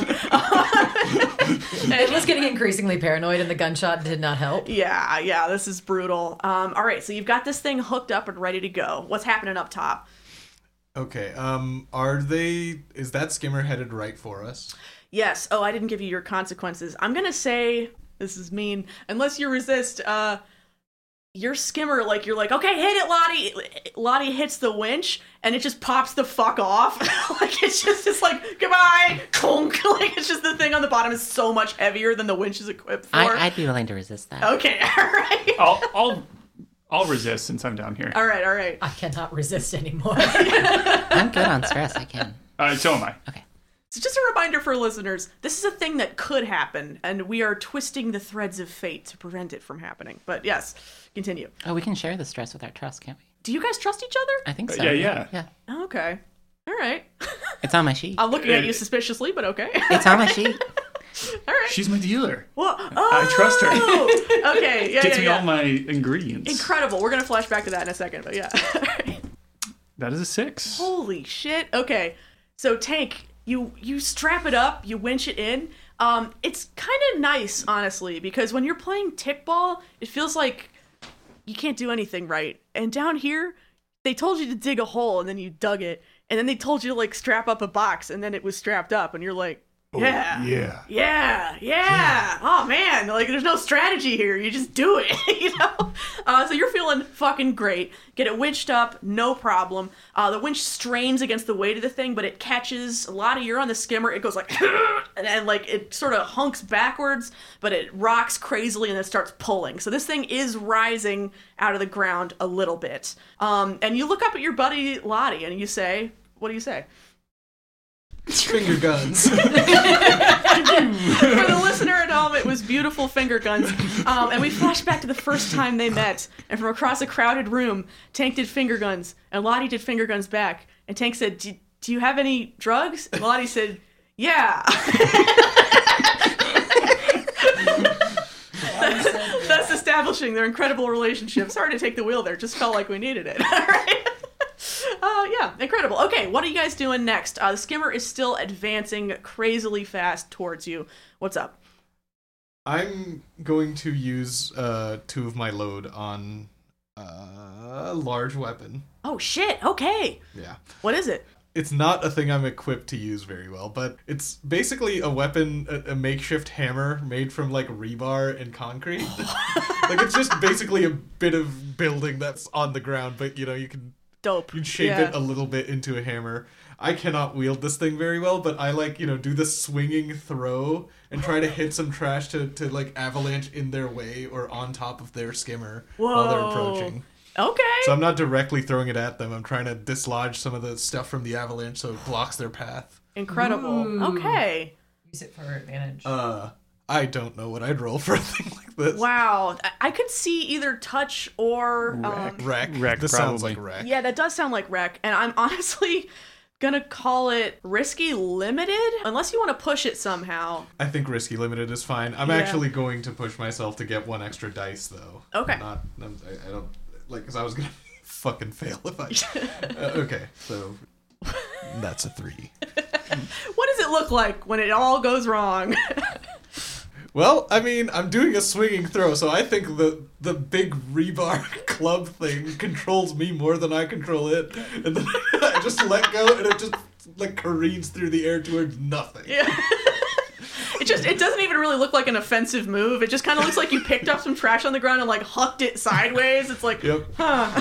It was getting increasingly paranoid, and the gunshot did not help. Yeah, this is brutal. All right, so you've got this thing hooked up and ready to go. What's happening up top? Okay, is that skimmer headed right for us? Yes. Oh, I didn't give you your consequences. I'm gonna say, this is mean, unless you resist, your skimmer, like, you're like, okay, hit it, Lottie. Lottie hits the winch, and it just pops the fuck off. Like, it's like, goodbye, clunk. Like, it's just the thing on the bottom is so much heavier than the winch is equipped for. I'd be willing to resist that. Okay, all right. I'll resist since I'm down here. All right. I cannot resist anymore. I'm good on stress. I can. So am I. Okay. So just a reminder for listeners, this is a thing that could happen, and we are twisting the threads of fate to prevent it from happening. But yes, continue. Oh, we can share the stress with our trust, can't we? Do you guys trust each other? I think so. Yeah. Oh, okay. All right. It's on my sheet. I'm looking at you suspiciously, but okay. It's on my sheet. All right. She's my dealer. Well, I trust her. Okay. Yeah. Gets me all my ingredients. Incredible. We're gonna flash back to that in a second, but yeah. That is a 6. Holy shit. Okay. So Tank, you strap it up, you winch it in. It's kind of nice, honestly, because when you're playing Tickball, it feels like you can't do anything right. And down here, they told you to dig a hole, and then you dug it, and then they told you to like strap up a box, and then it was strapped up, and you're like, yeah. Oh man, like there's no strategy here. You just do it, So you're feeling fucking great. Get it winched up, no problem. The winch strains against the weight of the thing, but it catches. You're on the skimmer. It goes like, and like it sort of hunks backwards, but it rocks crazily and then starts pulling. So this thing is rising out of the ground a little bit. And you look up at your buddy Lottie and you say, what do you say? Finger guns. For the listener at home, it was beautiful finger guns. And we flash back to the first time they met. And from across a crowded room, Tank did finger guns, and Lottie did finger guns back. And Tank said, do you have any drugs? And Lottie said, yeah. That's establishing their incredible relationship. Sorry to take the wheel there. Just felt like we needed it. All right. Yeah, incredible. Okay, what are you guys doing next? The skimmer is still advancing crazily fast towards you. What's up? I'm going to use 2 of my load on a large weapon. Oh, shit. Okay. Yeah. What is it? It's not a thing I'm equipped to use very well, but it's basically a weapon, a makeshift hammer made from, like, rebar and concrete. Like, it's just basically a bit of building that's on the ground, but, you can... Dope. You shape it a little bit into a hammer. I cannot wield this thing very well, but I do the swinging throw and try to hit some trash to like avalanche in their way or on top of their skimmer while they're approaching. Okay. So I'm not directly throwing it at them. I'm trying to dislodge some of the stuff from the avalanche so it blocks their path. Incredible. Ooh. Okay. Use it for advantage. I don't know what I'd roll for a thing like this. Wow. I could see either touch or... Wreck. Wreck, This probably. sounds like wreck. Yeah, that does sound like wreck. And I'm honestly gonna call it risky limited, unless you want to push it somehow. I think risky limited is fine. I'm actually going to push myself to get 1 extra dice, though. Okay. I don't... because I was going to fucking fail if I... okay, so... That's a 3. What does it look like when it all goes wrong? Well, I mean, I'm doing a swinging throw, so I think the big rebar club thing controls me more than I control it. And then I just let go, and it just, like, careens through the air towards nothing. Yeah. It doesn't even really look like an offensive move. It just kind of looks like you picked up some trash on the ground and, like, hucked it sideways. It's like, Yep. huh.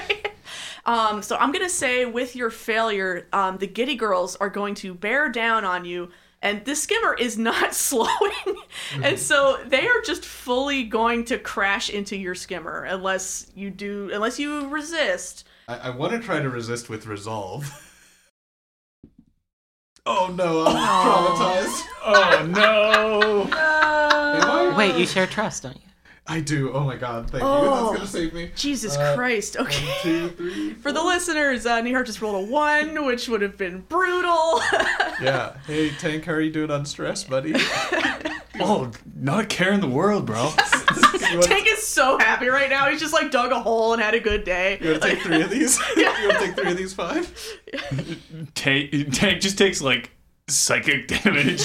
So I'm going to say with your failure, the Giddy Girls are going to bear down on you, and this skimmer is not slowing. And so they are just fully going to crash into your skimmer unless you resist. I want to try to resist with resolve. Oh no, I'm traumatized. Oh no! Am I? Wait, you share trust, don't you? I do. Oh my god, thank you. Oh. That's gonna save me. Jesus Christ. Okay. 1, 2, 3. For the listeners, Nihar just rolled a 1, which would have been brutal. Yeah. Hey, Tank, how are you doing on stress, buddy? Oh, not a care in the world, bro. Tank is so happy right now. He's just like dug a hole and had a good day. You want to take 3 of these? You want to take 3 of these 5? Tank just takes like psychic damage.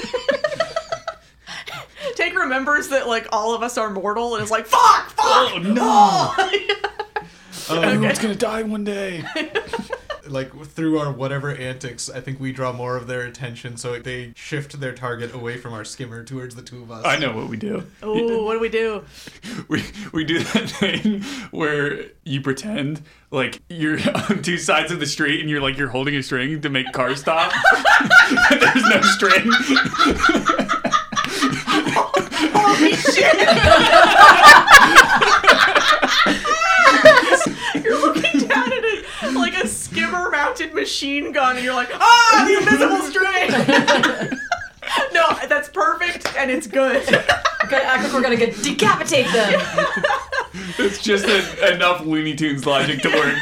Tank remembers that like all of us are mortal and is like, fuck! Oh no! Everyone's Okay. gonna die one day. Like, through our whatever antics, I think we draw more of their attention, so they shift their target away from our skimmer towards the 2 of us. I know what we do. Oh, what do we do? We do that thing where you pretend like you're on 2 sides of the street and you're holding a string to make cars stop. And there's no string. Holy shit! You're looking down at it like a skimmer-mounted machine gun, and you're like, ah, the invisible string! No, that's perfect, and it's good. Gonna act like we're gonna decapitate them. It's just enough Looney Tunes logic to work.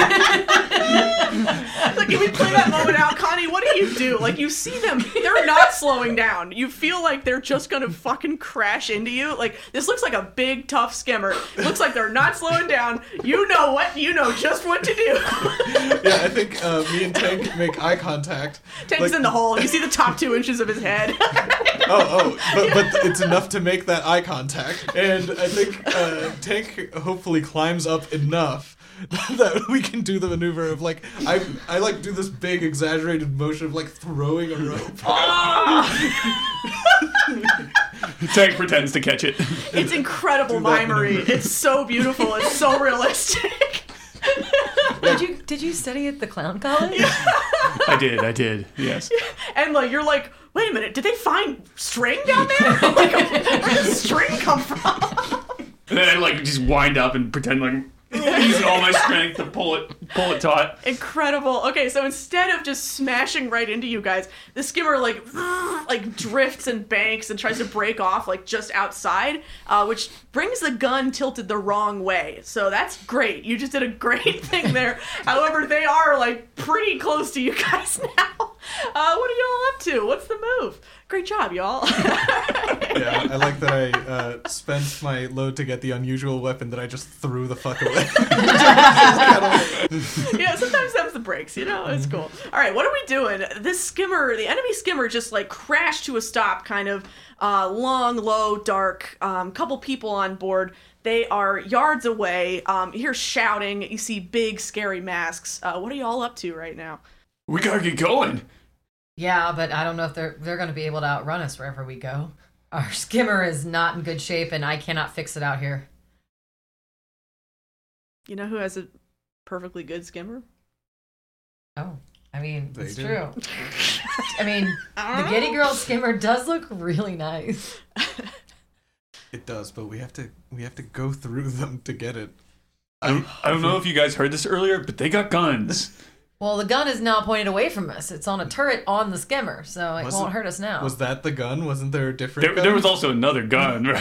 Like, if we play that moment out, Connie, what do? Like, you see them, they're not slowing down. You feel like they're just gonna fucking crash into you. Like, this looks like a big, tough skimmer. It looks like they're not slowing down. You know just what to do. Yeah, I think me and Tank make eye contact. Tank's in the hole. You see the top 2 inches of his head. But it's enough to make that eye contact. And I think Tank hopefully climbs up enough that we can do the maneuver of like I like do this big exaggerated motion of like throwing a rope. Tank pretends to catch it. It's incredible that mimery. maneuver. It's so beautiful. It's so realistic. Did you study at the clown college? I did. Yes. And like you're like, wait a minute, did they find string down there? Like, where did string come from? And then I like just wind up and pretend like using all my strength to pull it taut. Incredible. Okay, so instead of just smashing right into you guys, the skimmer like drifts and banks and tries to break off like just outside, which brings the gun tilted the wrong way. So that's great. You just did a great thing there. However, they are like pretty close to you guys now. What are y'all up to? What's the move? Great job, y'all. Yeah, I like that I spent my load to get the unusual weapon that I just threw the fuck away. Yeah, sometimes that's the breaks, you know? It's cool. All right, what are we doing? This skimmer, the enemy skimmer just like crashed to a stop, kind of long, low, dark, couple people on board. They are yards away. You hear shouting. You see big, scary masks. What are y'all up to right now? We gotta get going. Yeah, but I don't know if they're going to be able to outrun us wherever we go. Our skimmer is not in good shape, and I cannot fix it out here. You know who has a perfectly good skimmer? Oh, I mean, They it's do. true. I mean, the Giddy Girl skimmer does look really nice. It does, but we have to go through them to get it. I don't know if you guys heard this earlier, but they got guns. Well, the gun is now pointed away from us. It's on a turret on the skimmer, so it won't hurt us now. Was that the gun? Wasn't there a different gun? There was also another gun, right?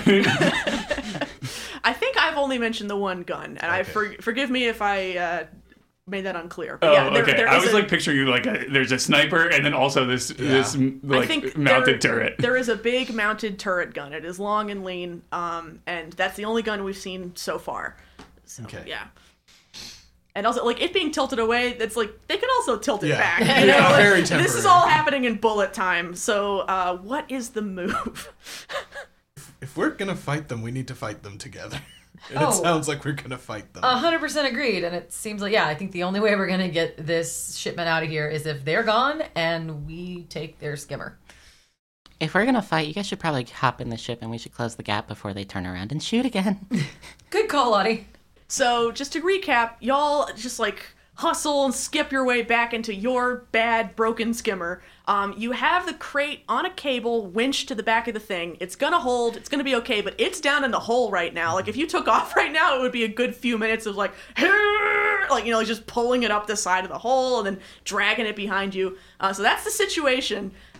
I think I've only mentioned the one gun, and Okay. forgive me if I made that unclear. But Oh, yeah, okay. there I is was a- like picturing you like there's a sniper and then also this I like think mounted turret. There is a big mounted turret gun. It is long and lean, and that's the only gun we've seen so far. So, Okay. yeah. And also, like, it being tilted away, that's like, they can also tilt it Yeah. back. Yeah, You know? Like, very this is temporary. all happening in bullet time. So, what is the move? If we're gonna fight them, we need to fight them together. And Oh. it sounds like we're gonna fight them. 100% agreed, and it seems like, yeah, I think the only way we're going to get this shipment out of here is if they're gone and we take their skimmer. If we're gonna fight, you guys should probably hop in the ship and we should close the gap before they turn around and shoot again. Good call, Lottie. So, just to recap, y'all just like hustle and skip your way back into your bad, broken skimmer. You have the crate on a cable winched to the back of the thing. It's gonna hold, it's gonna be okay, but it's down in the hole right now. Like, if you took off right now, it would be a good few minutes of like, like, you know, just pulling it up the side of the hole and then dragging it behind you. So that's the situation.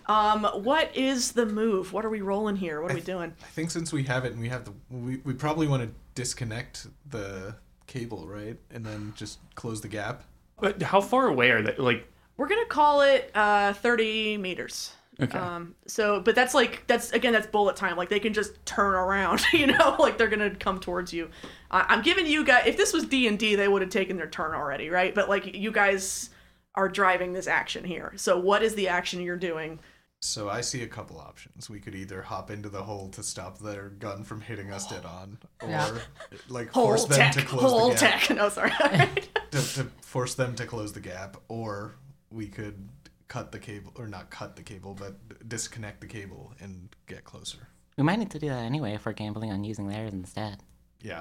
What is the move? What are we rolling here? What are we doing? I think since we have it and we probably want to disconnect the cable, right? And then just close the gap. But how far away are they? Like, We're gonna call it 30 meters. okay. But that's bullet time. Like they can just turn around, like they're gonna come towards you. I'm giving you guys. If this was D&D, they would have taken their turn already, right? But like you guys are driving this action here. So what is the action you're doing? So I see a couple options. We could either hop into the hole to stop their gun from hitting us dead on, or Yeah. like Whole force them tech. to close Whole the gap. tech. No, sorry. To force them to close the gap, or we could cut the cable, or not cut the cable, but disconnect the cable and get closer. We might need to do that anyway if we're gambling on using theirs instead. Yeah.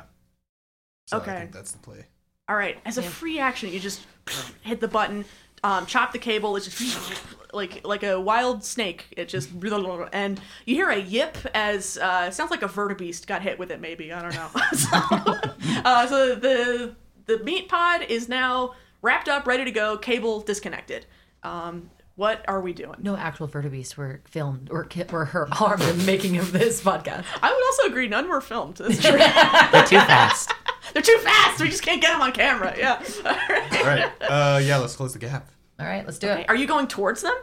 So Okay. I think that's the play. All right. As a free action, you just hit the button, chop the cable. It's just like a wild snake. It just and you hear a yip as it sounds like a vertibeast got hit with it. Maybe I don't know. So the meat pod is now wrapped up, ready to go. Cable disconnected. What are we doing? No actual vertebeasts were filmed or harmed in the making of this podcast. I would also agree none were filmed. That's true. They're too fast. They're too fast. We just can't get them on camera. Yeah. All right. All right. Yeah, let's close the gap. All right, let's do it. Are you going towards them?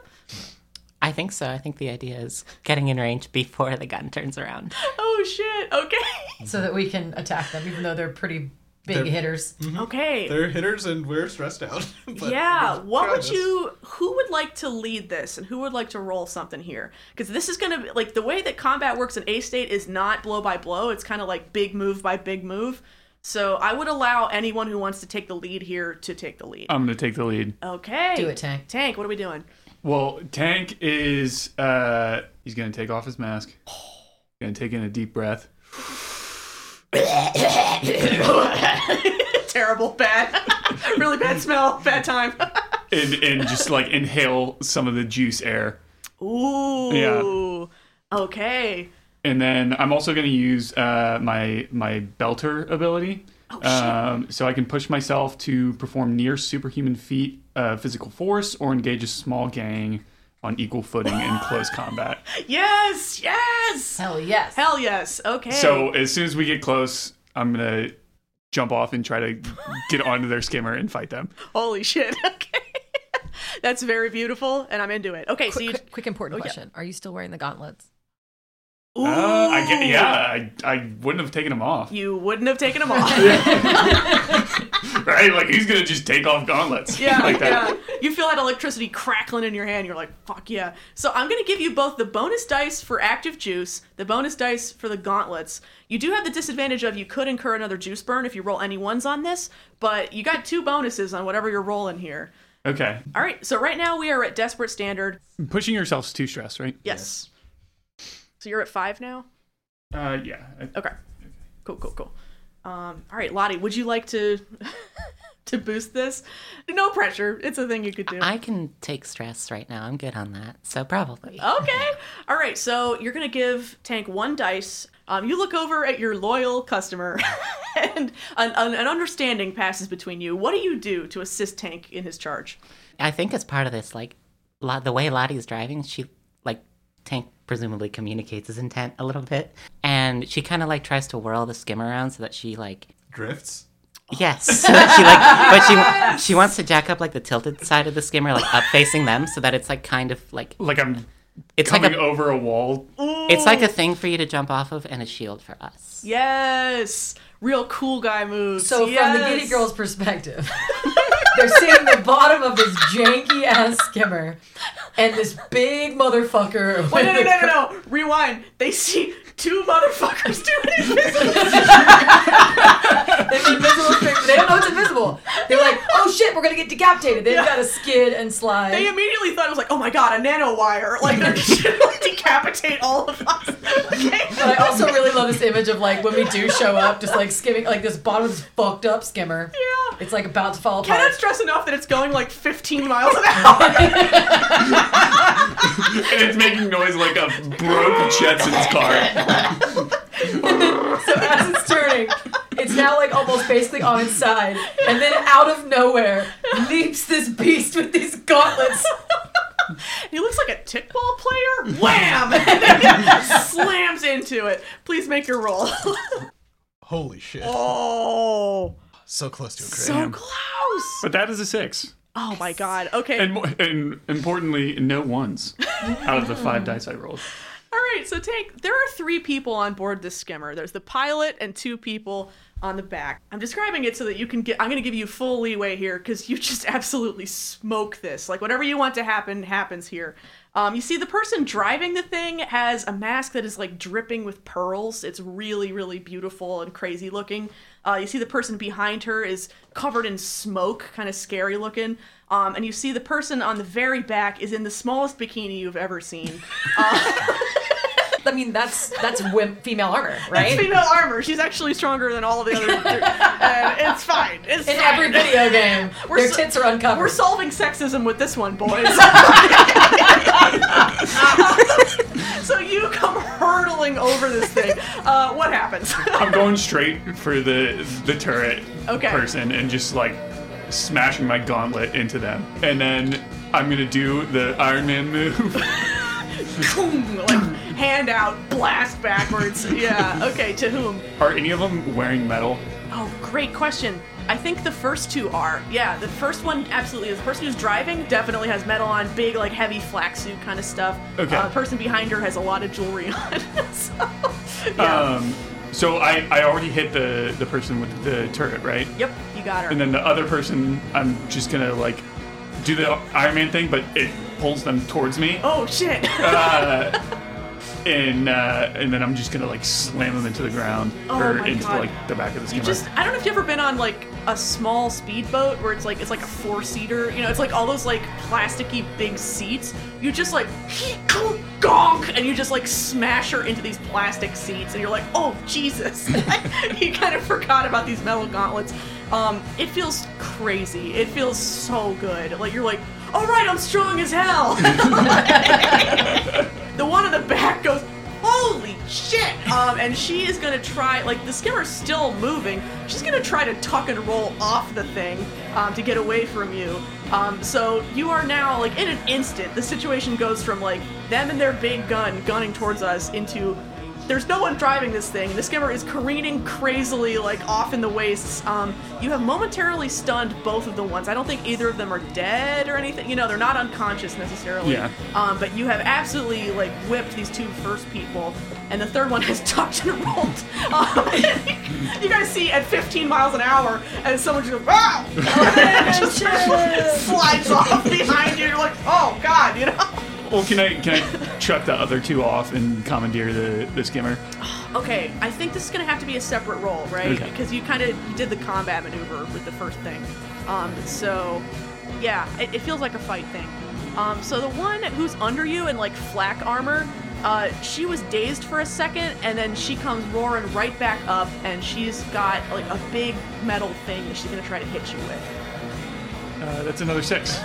I think so. I think the idea is getting in range before the gun turns around. Oh shit. Okay. So that we can attack them, even though they're pretty big They're- hitters. Okay. They're hitters and we're stressed out. But Yeah, we'll what try would this. who would like to lead this and who would like to roll something here? Because this is going to be, like, the way that combat works in A-State is not blow by blow. It's kind of like big move by big move. So I would allow anyone who wants to take the lead here to take the lead. I'm going to take the lead. Okay. Do it, Tank. Tank, what are we doing? Well, Tank is, he's going to take off his mask. Going to take in a deep breath. Terrible, bad. Really bad smell, bad time. And just, like, inhale some of the juice air. Ooh. Yeah. Okay. And then I'm also going to use my Belter ability. Oh, shit. So I can push myself to perform near superhuman feat physical force or engage a small gang on equal footing in close combat. Yes, yes. Hell yes. Hell yes. Okay. So as soon as we get close, I'm going to jump off and try to get onto their skimmer and fight them. Holy shit. Okay. That's very beautiful, and I'm into it. Okay, so you... Quick important Oh, yeah. question. Are you still wearing the gauntlets? Ooh. I wouldn't have taken them off. You wouldn't have taken them off. Right? Like, he's going to just take off gauntlets. Yeah, like that. yeah. You feel that electricity crackling in your hand. You're like, fuck yeah. So I'm going to give you both the bonus dice for active juice, the bonus dice for the gauntlets. You do have the disadvantage of you could incur another juice burn if you roll any ones on this, but you got 2 bonuses on whatever you're rolling here. Okay. All right, so right now we are at Desperate Standard. Pushing yourself's too stressed, right? Yes. So you're at 5 now? Yeah. Okay. Cool. All right, Lottie, would you like to to boost this? No pressure. It's a thing you could do. I can take stress right now. I'm good on that. So probably. Okay. All right, so you're going to give Tank 1 dice. You look over at your loyal customer, and an understanding passes between you. What do you do to assist Tank in his charge? I think as part of this, like, the way Lottie's driving, she, like, Tank presumably communicates his intent a little bit. And she kind of, like, tries to whirl the skim around so that she, like... Drifts? Yes. So that she, like... But she wants to jack up, like, the tilted side of the skimmer, like, up facing them so that it's, like, kind of, like... Like I'm It's coming like over a wall. It's like a thing for you to jump off of and a shield for us. Yes. Real cool guy moves. So yes. from the Giddy Girls' perspective, they're seeing the bottom of this janky ass skimmer and this big motherfucker. Wait, no. Rewind. They see 2 motherfuckers doing invisible. It's invisible thing, but they don't know it's invisible. They're like, oh shit, we're gonna get decapitated. They've got to skid and slide. They immediately thought it was like, oh my god, a nanowire. Like, they're just gonna decapitate all of us. Okay. But I also really love this image of like when we do show up, just like skimming, like this bottom of this fucked up skimmer. Yeah. It's like about to fall apart. Cannot stress enough that it's going like 15 miles an hour. And it's making noise like a broke Jetsons car. So as it's turning, it's now like almost basically on its side, and then out of nowhere leaps this beast with these gauntlets. He looks like a kickball player. wham! And then slams into it. Please make your roll. Holy shit. Oh, So close to a crit. so close. But that is a 6. Oh my god. Okay. And importantly, no ones out of the 5 dice I rolled. All right, so there are 3 people on board this skimmer. There's the pilot and 2 people on the back. I'm describing it so that you can I'm going to give you full leeway here because you just absolutely smoke this. Like, whatever you want to happen, happens here. You see the person driving the thing has a mask that is, like, dripping with pearls. It's really, really beautiful and crazy looking. You see the person behind her is covered in smoke, kind of scary looking. And you see the person on the very back is in the smallest bikini you've ever seen. I mean, that's female armor, right? It's female armor. She's actually stronger than all of the other. And it's fine. It's In fine. every video game, their tits are uncovered. We're solving sexism with this one, boys. So you come hurtling over this thing. What happens? I'm going straight for the turret Okay. person and just like smashing my gauntlet into them. And then I'm gonna do the Iron Man move. Like, hand out, blast backwards. Yeah. Okay. To whom? Are any of them wearing metal? Oh, great question. I think the first 2 are. Yeah, the first one absolutely is. The person who's driving definitely has metal on, big, like, heavy flak suit kind of stuff. Okay. The person behind her has a lot of jewelry on. Yeah. So I already hit the person with the turret, right? Yep, you got her. And then the other person, I'm just gonna like do the Iron Man thing, but it pulls them towards me. Oh shit! And then I'm just gonna like slam them into the ground Oh or my into God. like the back of the You skimmer. I don't know if you've ever been on like a small speedboat where it's like a 4-seater. You know, it's like all those like plasticky big seats. You just like gonk, and you just like smash her into these plastic seats, and you're like, oh Jesus! You kind of forgot about these metal gauntlets. It feels crazy. It feels so good. Like you're like, all right, I'm strong as hell. The one in the back goes, holy shit! And she is gonna try, like, the skimmer's still moving. She's gonna try to tuck and roll off the thing to get away from you. So you are now, like, in an instant, the situation goes from, like, them and their big gun gunning towards us into there's no one driving this thing. The skimmer is careening crazily, like, off in the wastes. You have momentarily stunned both of the ones. I don't think either of them are dead or anything. You know, they're not unconscious necessarily. Yeah. But you have absolutely, like, whipped these 2 first people, and the third one has tucked and rolled. You guys see at 15 miles an hour, and someone just goes, wow! And just slides off behind you. You're like, oh, God, you know? Well, can I chuck the other 2 off and commandeer the skimmer? Okay, I think this is gonna have to be a separate roll, right? Okay. Because you did the combat maneuver with the first thing. So yeah, it feels like a fight thing. So the one who's under you in like flak armor, she was dazed for a second, and then she comes roaring right back up, and she's got like a big metal thing that she's gonna try to hit you with. That's another 6.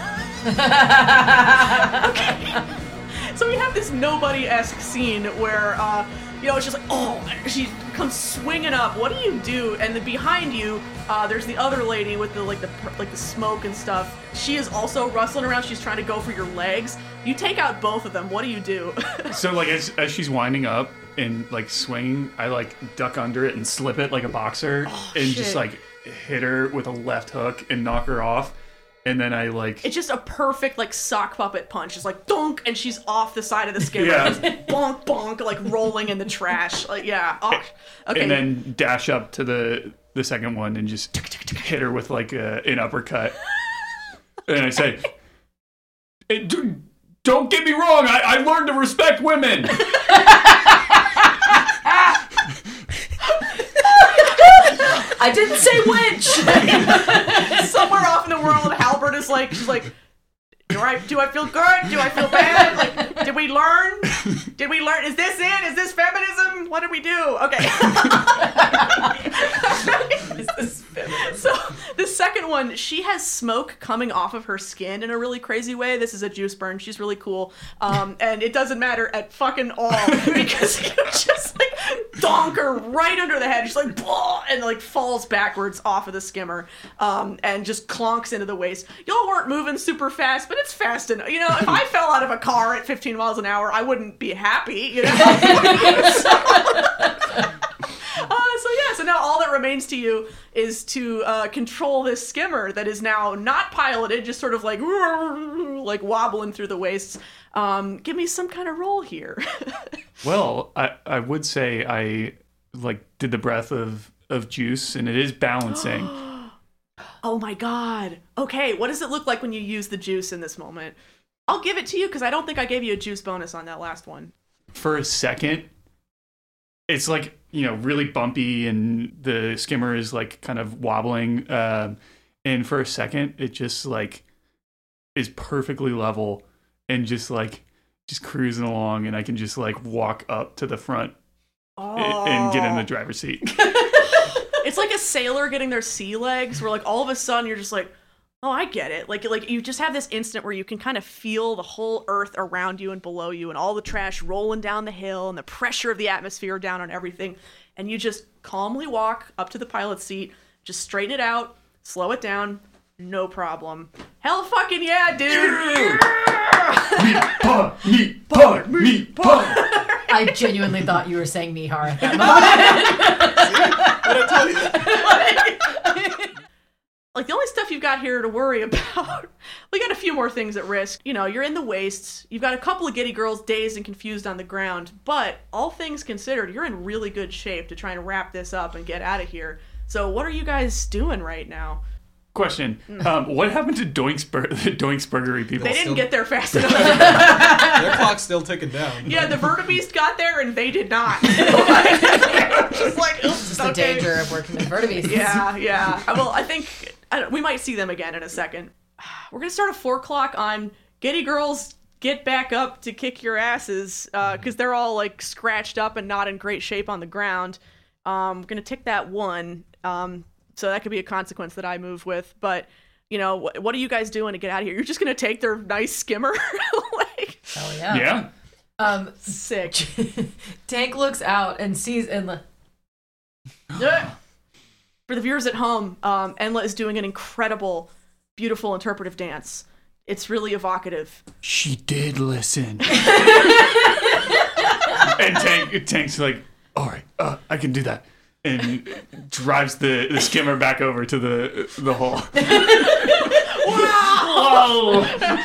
So we have this nobody-esque scene where, you know, it's just like, oh, she comes swinging up. What do? And then behind you, there's the other lady with the smoke and stuff. She is also rustling around. She's trying to go for your legs. You take out both of them. What do? So like as she's winding up and like swinging, I like duck under it and slip it like a boxer and shit. just like hit her with a left hook and knock her off. And then I like... It's just a perfect, like, sock puppet punch. It's like, donk, and she's off the side of the skimmer. Yeah. Just bonk, bonk, like, rolling in the trash. Like, yeah. Oh, okay. And then dash up to the second one and just hit her with, like, an uppercut. And I say, don't get me wrong, I learned to respect women! I didn't say which! Somewhere off in the world, Halbert is like, she's like, do I feel good? Do I feel bad? Like, did we learn? Did we learn? Is this it? Is this feminism? What did we do? Okay. Is this feminism? So the second one, she has smoke coming off of her skin in a really crazy way. This is a juice burn. She's really cool. And it doesn't matter at fucking all because you just like donk her her right under the head. She's like, "Blah!" and like falls backwards off of the skimmer, and just clonks into the waist. Y'all weren't moving super fast, but it's fast enough. You know, if I fell out of a car at 15 miles an hour, I wouldn't be happy. You know. So now all that remains to you is to control this skimmer that is now not piloted, just sort of like wobbling through the wastes. Give me some kind of roll here. Well, I would say I did the breath of juice, and it is balancing. Oh my god. Okay, what does it look like when you use the juice in this moment? I'll give it to you because I don't think I gave you a juice bonus on that last one. For a second, it's like, you know, really bumpy, and the skimmer is like kind of wobbling. And for a second, it just like is perfectly level and just cruising along, and I can just like walk up to the front and get in the driver's seat. It's like a sailor getting their sea legs, where like all of a sudden you're just like, oh, I get it. Like you just have this instant where you can kind of feel the whole earth around you and below you, and all the trash rolling down the hill, and the pressure of the atmosphere down on everything. And you just calmly walk up to the pilot's seat, just straighten it out, slow it down, no problem. Hell fucking yeah, dude! Meat pie. I genuinely thought you were saying Nihar at that moment. What did I tell you? Like, the only stuff you've got here to worry about, we got a few more things at risk. You know, you're in the wastes. You've got a couple of giddy girls dazed and confused on the ground. But all things considered, you're in really good shape to try and wrap this up and get out of here. So what are you guys doing right now? Question. What happened to the Doinksburgery people? They didn't get there fast enough. Their clock's still ticking down. Yeah, the Vertibeast got there and they did not. Just like, oops, Just the danger of working with Vertibeasts. Yeah. Well, I think we might see them again in a second. We're going to start a 4 o'clock on Giddy Girls Get Back Up to Kick Your Asses, because they're all like scratched up and not in great shape on the ground. We're going to tick that 1. So that could be a consequence that I move with. But, you know, what are you guys doing to get out of here? You're just going to take their nice skimmer? Like, hell yeah. Yeah. Sick. Tank looks out and sees Enla. For the viewers at home, Enla is doing an incredible, beautiful interpretive dance. It's really evocative. She did listen. And Tank's like, all right, I can do that. And drives the skimmer back over to the hole. Wow!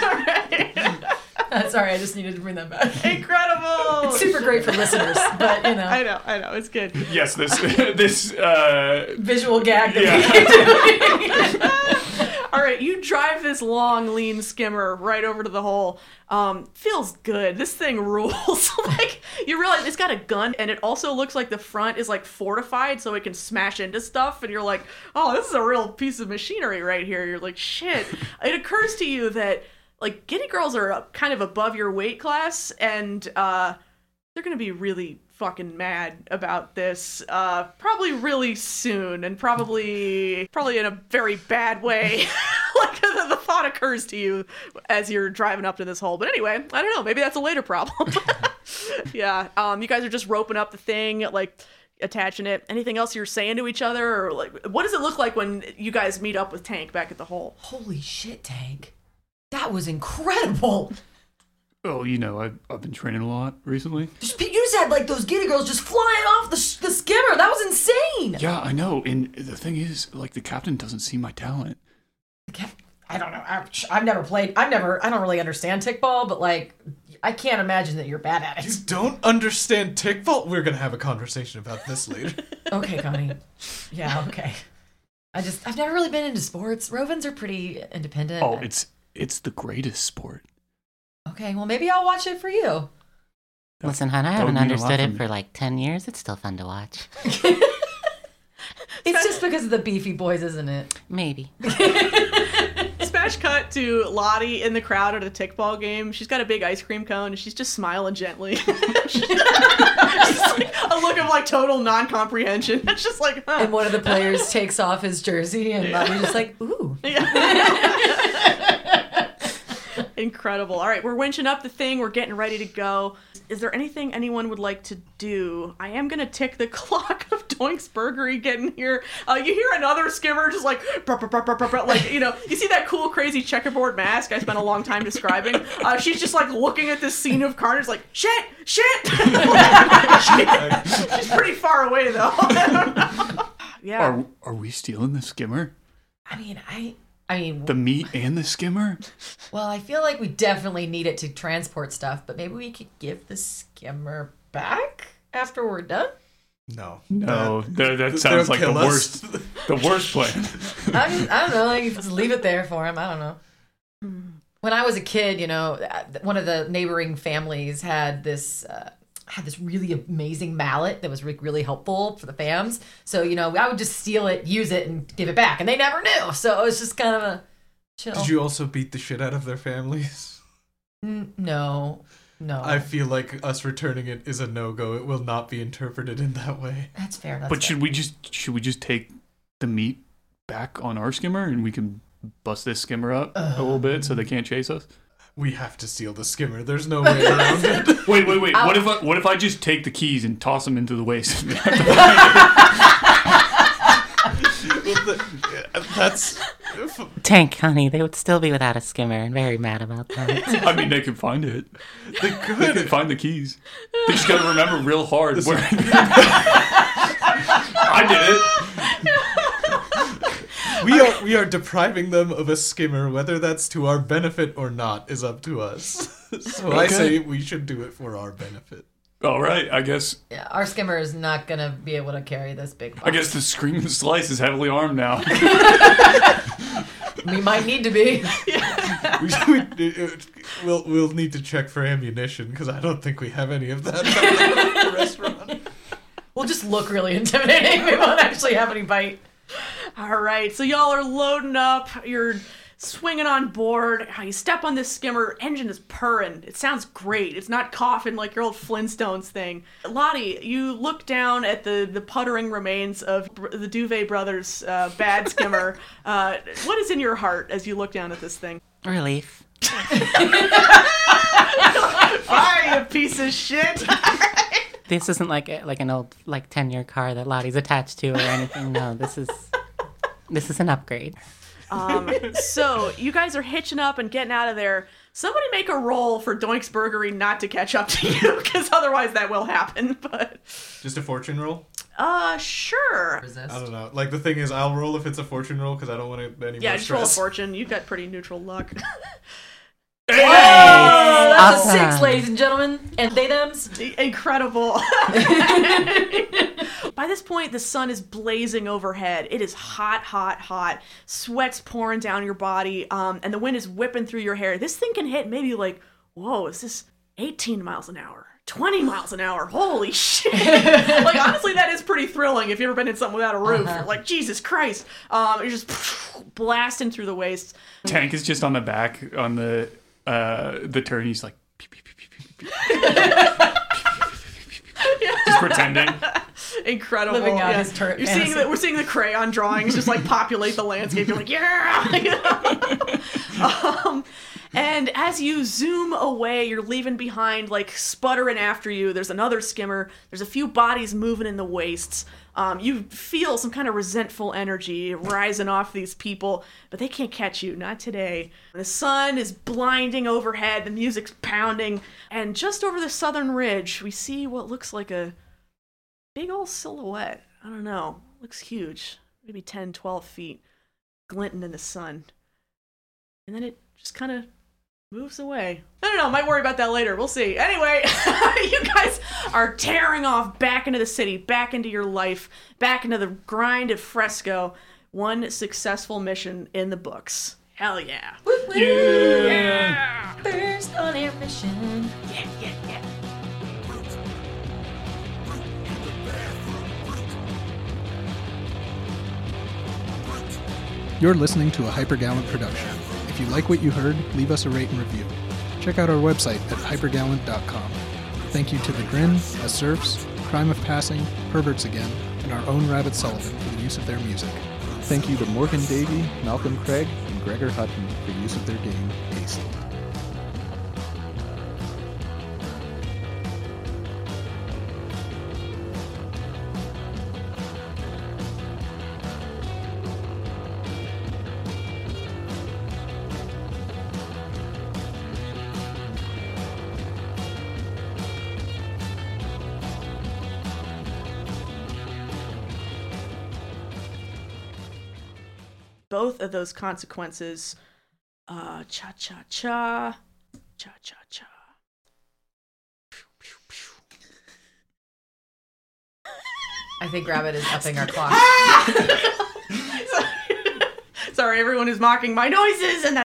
Sorry, I just needed to bring that back. Incredible! It's super great for listeners, but you know. I know, it's good. Yes, this visual gag that we keep doing. All right, you drive this long, lean skimmer right over to the hole. Feels good. This thing rules. Like, you realize it's got a gun, and it also looks like the front is like fortified so it can smash into stuff. And you're like, oh, this is a real piece of machinery right here. You're like, shit. It occurs to you that like Giddy Girls are kind of above your weight class, and they're gonna be really fucking mad about this probably really soon, and probably in a very bad way. Like the thought occurs to you as you're driving up to this hole. But anyway, I don't know, maybe that's a later problem. Yeah. You guys are just roping up the thing, like attaching it. Anything else you're saying to each other, or like what does it look like when you guys meet up with Tank back at the hole? Holy shit, Tank. That was incredible. Oh, you know, I've been training a lot recently. You just had like those Giddy Girls just flying off the skimmer. That was insane. Yeah, I know. And the thing is, like, the captain doesn't see my talent. I don't know. I've never played. I don't really understand Tickball, but like, I can't imagine that you're bad at You it. don't understand Tickball? We're gonna have a conversation about this later. Okay, Connie. Yeah, okay. I've never really been into sports. Rovens are pretty independent. Oh, it's the greatest sport. Okay, well maybe I'll watch it for you. Listen, hon, I That haven't would mean a lot understood to it me. for like 10 years. It's still fun to watch. It's just because of the beefy boys, isn't it? Maybe. Smash cut to Lottie in the crowd at a Tickball game. She's got a big ice cream cone, and she's just smiling gently. She's like a look of like total non-comprehension. It's just like, huh. And one of the players takes off his jersey, and Bobby's just like, ooh. Incredible. All right, we're winching up the thing. We're getting ready to go. is there anything anyone would like to do? I am gonna tick the clock of Doink's Burgery getting here. You hear another skimmer just like, brr, brr, brr, brr, brr, brr, like, you know, you see that cool, crazy checkerboard mask I spent a long time describing? She's just like looking at this scene of carnage, like, shit. She's pretty far away though. Yeah. Are we stealing the skimmer? I mean, The meat and the skimmer? well, I feel like we definitely need it to transport stuff, but maybe we could give the skimmer back after we're done. No. No, that They'll sounds like the kill us. worst plan. I don't know. Like, just leave it there for him. I don't know. When I was a kid, you know, one of the neighboring families had this really amazing mallet that was really helpful for the fams. So, you know, I would just steal it, use it, and give it back, and they never knew. So it was just kind of a chill. Did you also beat the shit out of their families? No. I feel like us returning it is a no-go. It will not be interpreted in that way. That's fair. But should we just take the meat back on our skimmer and we can bust this skimmer up a little bit so they can't chase us? We have to steal the skimmer. There's no way around it. Wait. What if I just take the keys and toss them into the waste? That's... Tank, honey, they would still be without a skimmer and very mad about that. I mean, they can find it. They They could. can find the keys. They just gotta remember real hard where. I did it. We are depriving them of a skimmer. Whether that's to our benefit or not is up to us. So I Okay. say we should do it for our benefit. All right, I guess Our skimmer is not going to be able to carry this big box. the Screaming Slice is heavily armed now. We might need to be. We'll need to check for ammunition because I don't think we have any of that at the restaurant. We'll just look really intimidating. We won't actually have any bite. All right, so y'all are loading up. You're swinging on board. You step on this skimmer. Engine is purring. It sounds great. It's not coughing like your old Flintstones thing. Lottie, you look down at the puttering remains of the Duvet brothers' bad skimmer. What is in your heart as you look down at this thing? Relief. Fire, you piece of shit! This isn't like an old 10-year car that Lottie's attached to or anything. No, this is an upgrade. So you guys are hitching up and getting out of there. Somebody make a roll for Doink's Burgery not to catch up to you, because otherwise that will happen. But Just a fortune roll? sure. Resist. I don't know. Like, the thing is, I'll roll if it's a fortune roll because I don't want any Yeah, more just roll a stress. fortune. You've got pretty neutral luck. Oh, that's Awesome. a 6, ladies and gentlemen. And they thems. Incredible. By this point, the sun is blazing overhead. It is hot, hot, hot. Sweat's pouring down your body, and the wind is whipping through your hair. This thing can hit maybe like, whoa, is this 18 miles an hour? 20 miles an hour? Holy shit. Like, honestly, that is pretty thrilling if you've ever been in something without a roof. You're like, Jesus Christ. You're just blasting through the wastes. Tank is just on the back on the turn. He's like, pew, pew, pew, pew, pew, pew. Just pretending. Incredible. Living out his turret You're seeing fantasy. we're seeing the crayon drawings just like populate the landscape. You're like, yeah. And as you zoom away, you're leaving behind, like sputtering after you. There's another skimmer. There's a few bodies moving in the wastes. You feel some kind of resentful energy rising off these people, but they can't catch you, not today. The sun is blinding overhead, the music's pounding, and just over the southern ridge, we see what looks like a big old silhouette. I don't know. Looks huge. Maybe 10, 12 feet, glinting in the sun. And then it just kind of moves away. I don't know. Might worry about that later. We'll see. Anyway, you guys are tearing off back into the city, back into your life, back into the grind of Fresco. One successful mission in the books. Hell yeah. Yeah. First on air mission. Yeah, yeah, yeah. You're listening to a Hypergallant production. If you like what you heard, leave us a rate and review. Check out our website at hypergallant.com. Thank you to The Grin, The Surfs, Crime of Passing, Herberts Again, and our own Rabbit Sullivan for the use of their music. Thank you to Morgan Davey, Malcolm Craig, and Gregor Hutton for use of their game, Haste. both of those consequences. Cha-cha-cha. Cha-cha-cha. I think Rabbit is upping our clock. Sorry, everyone who's mocking my noises, and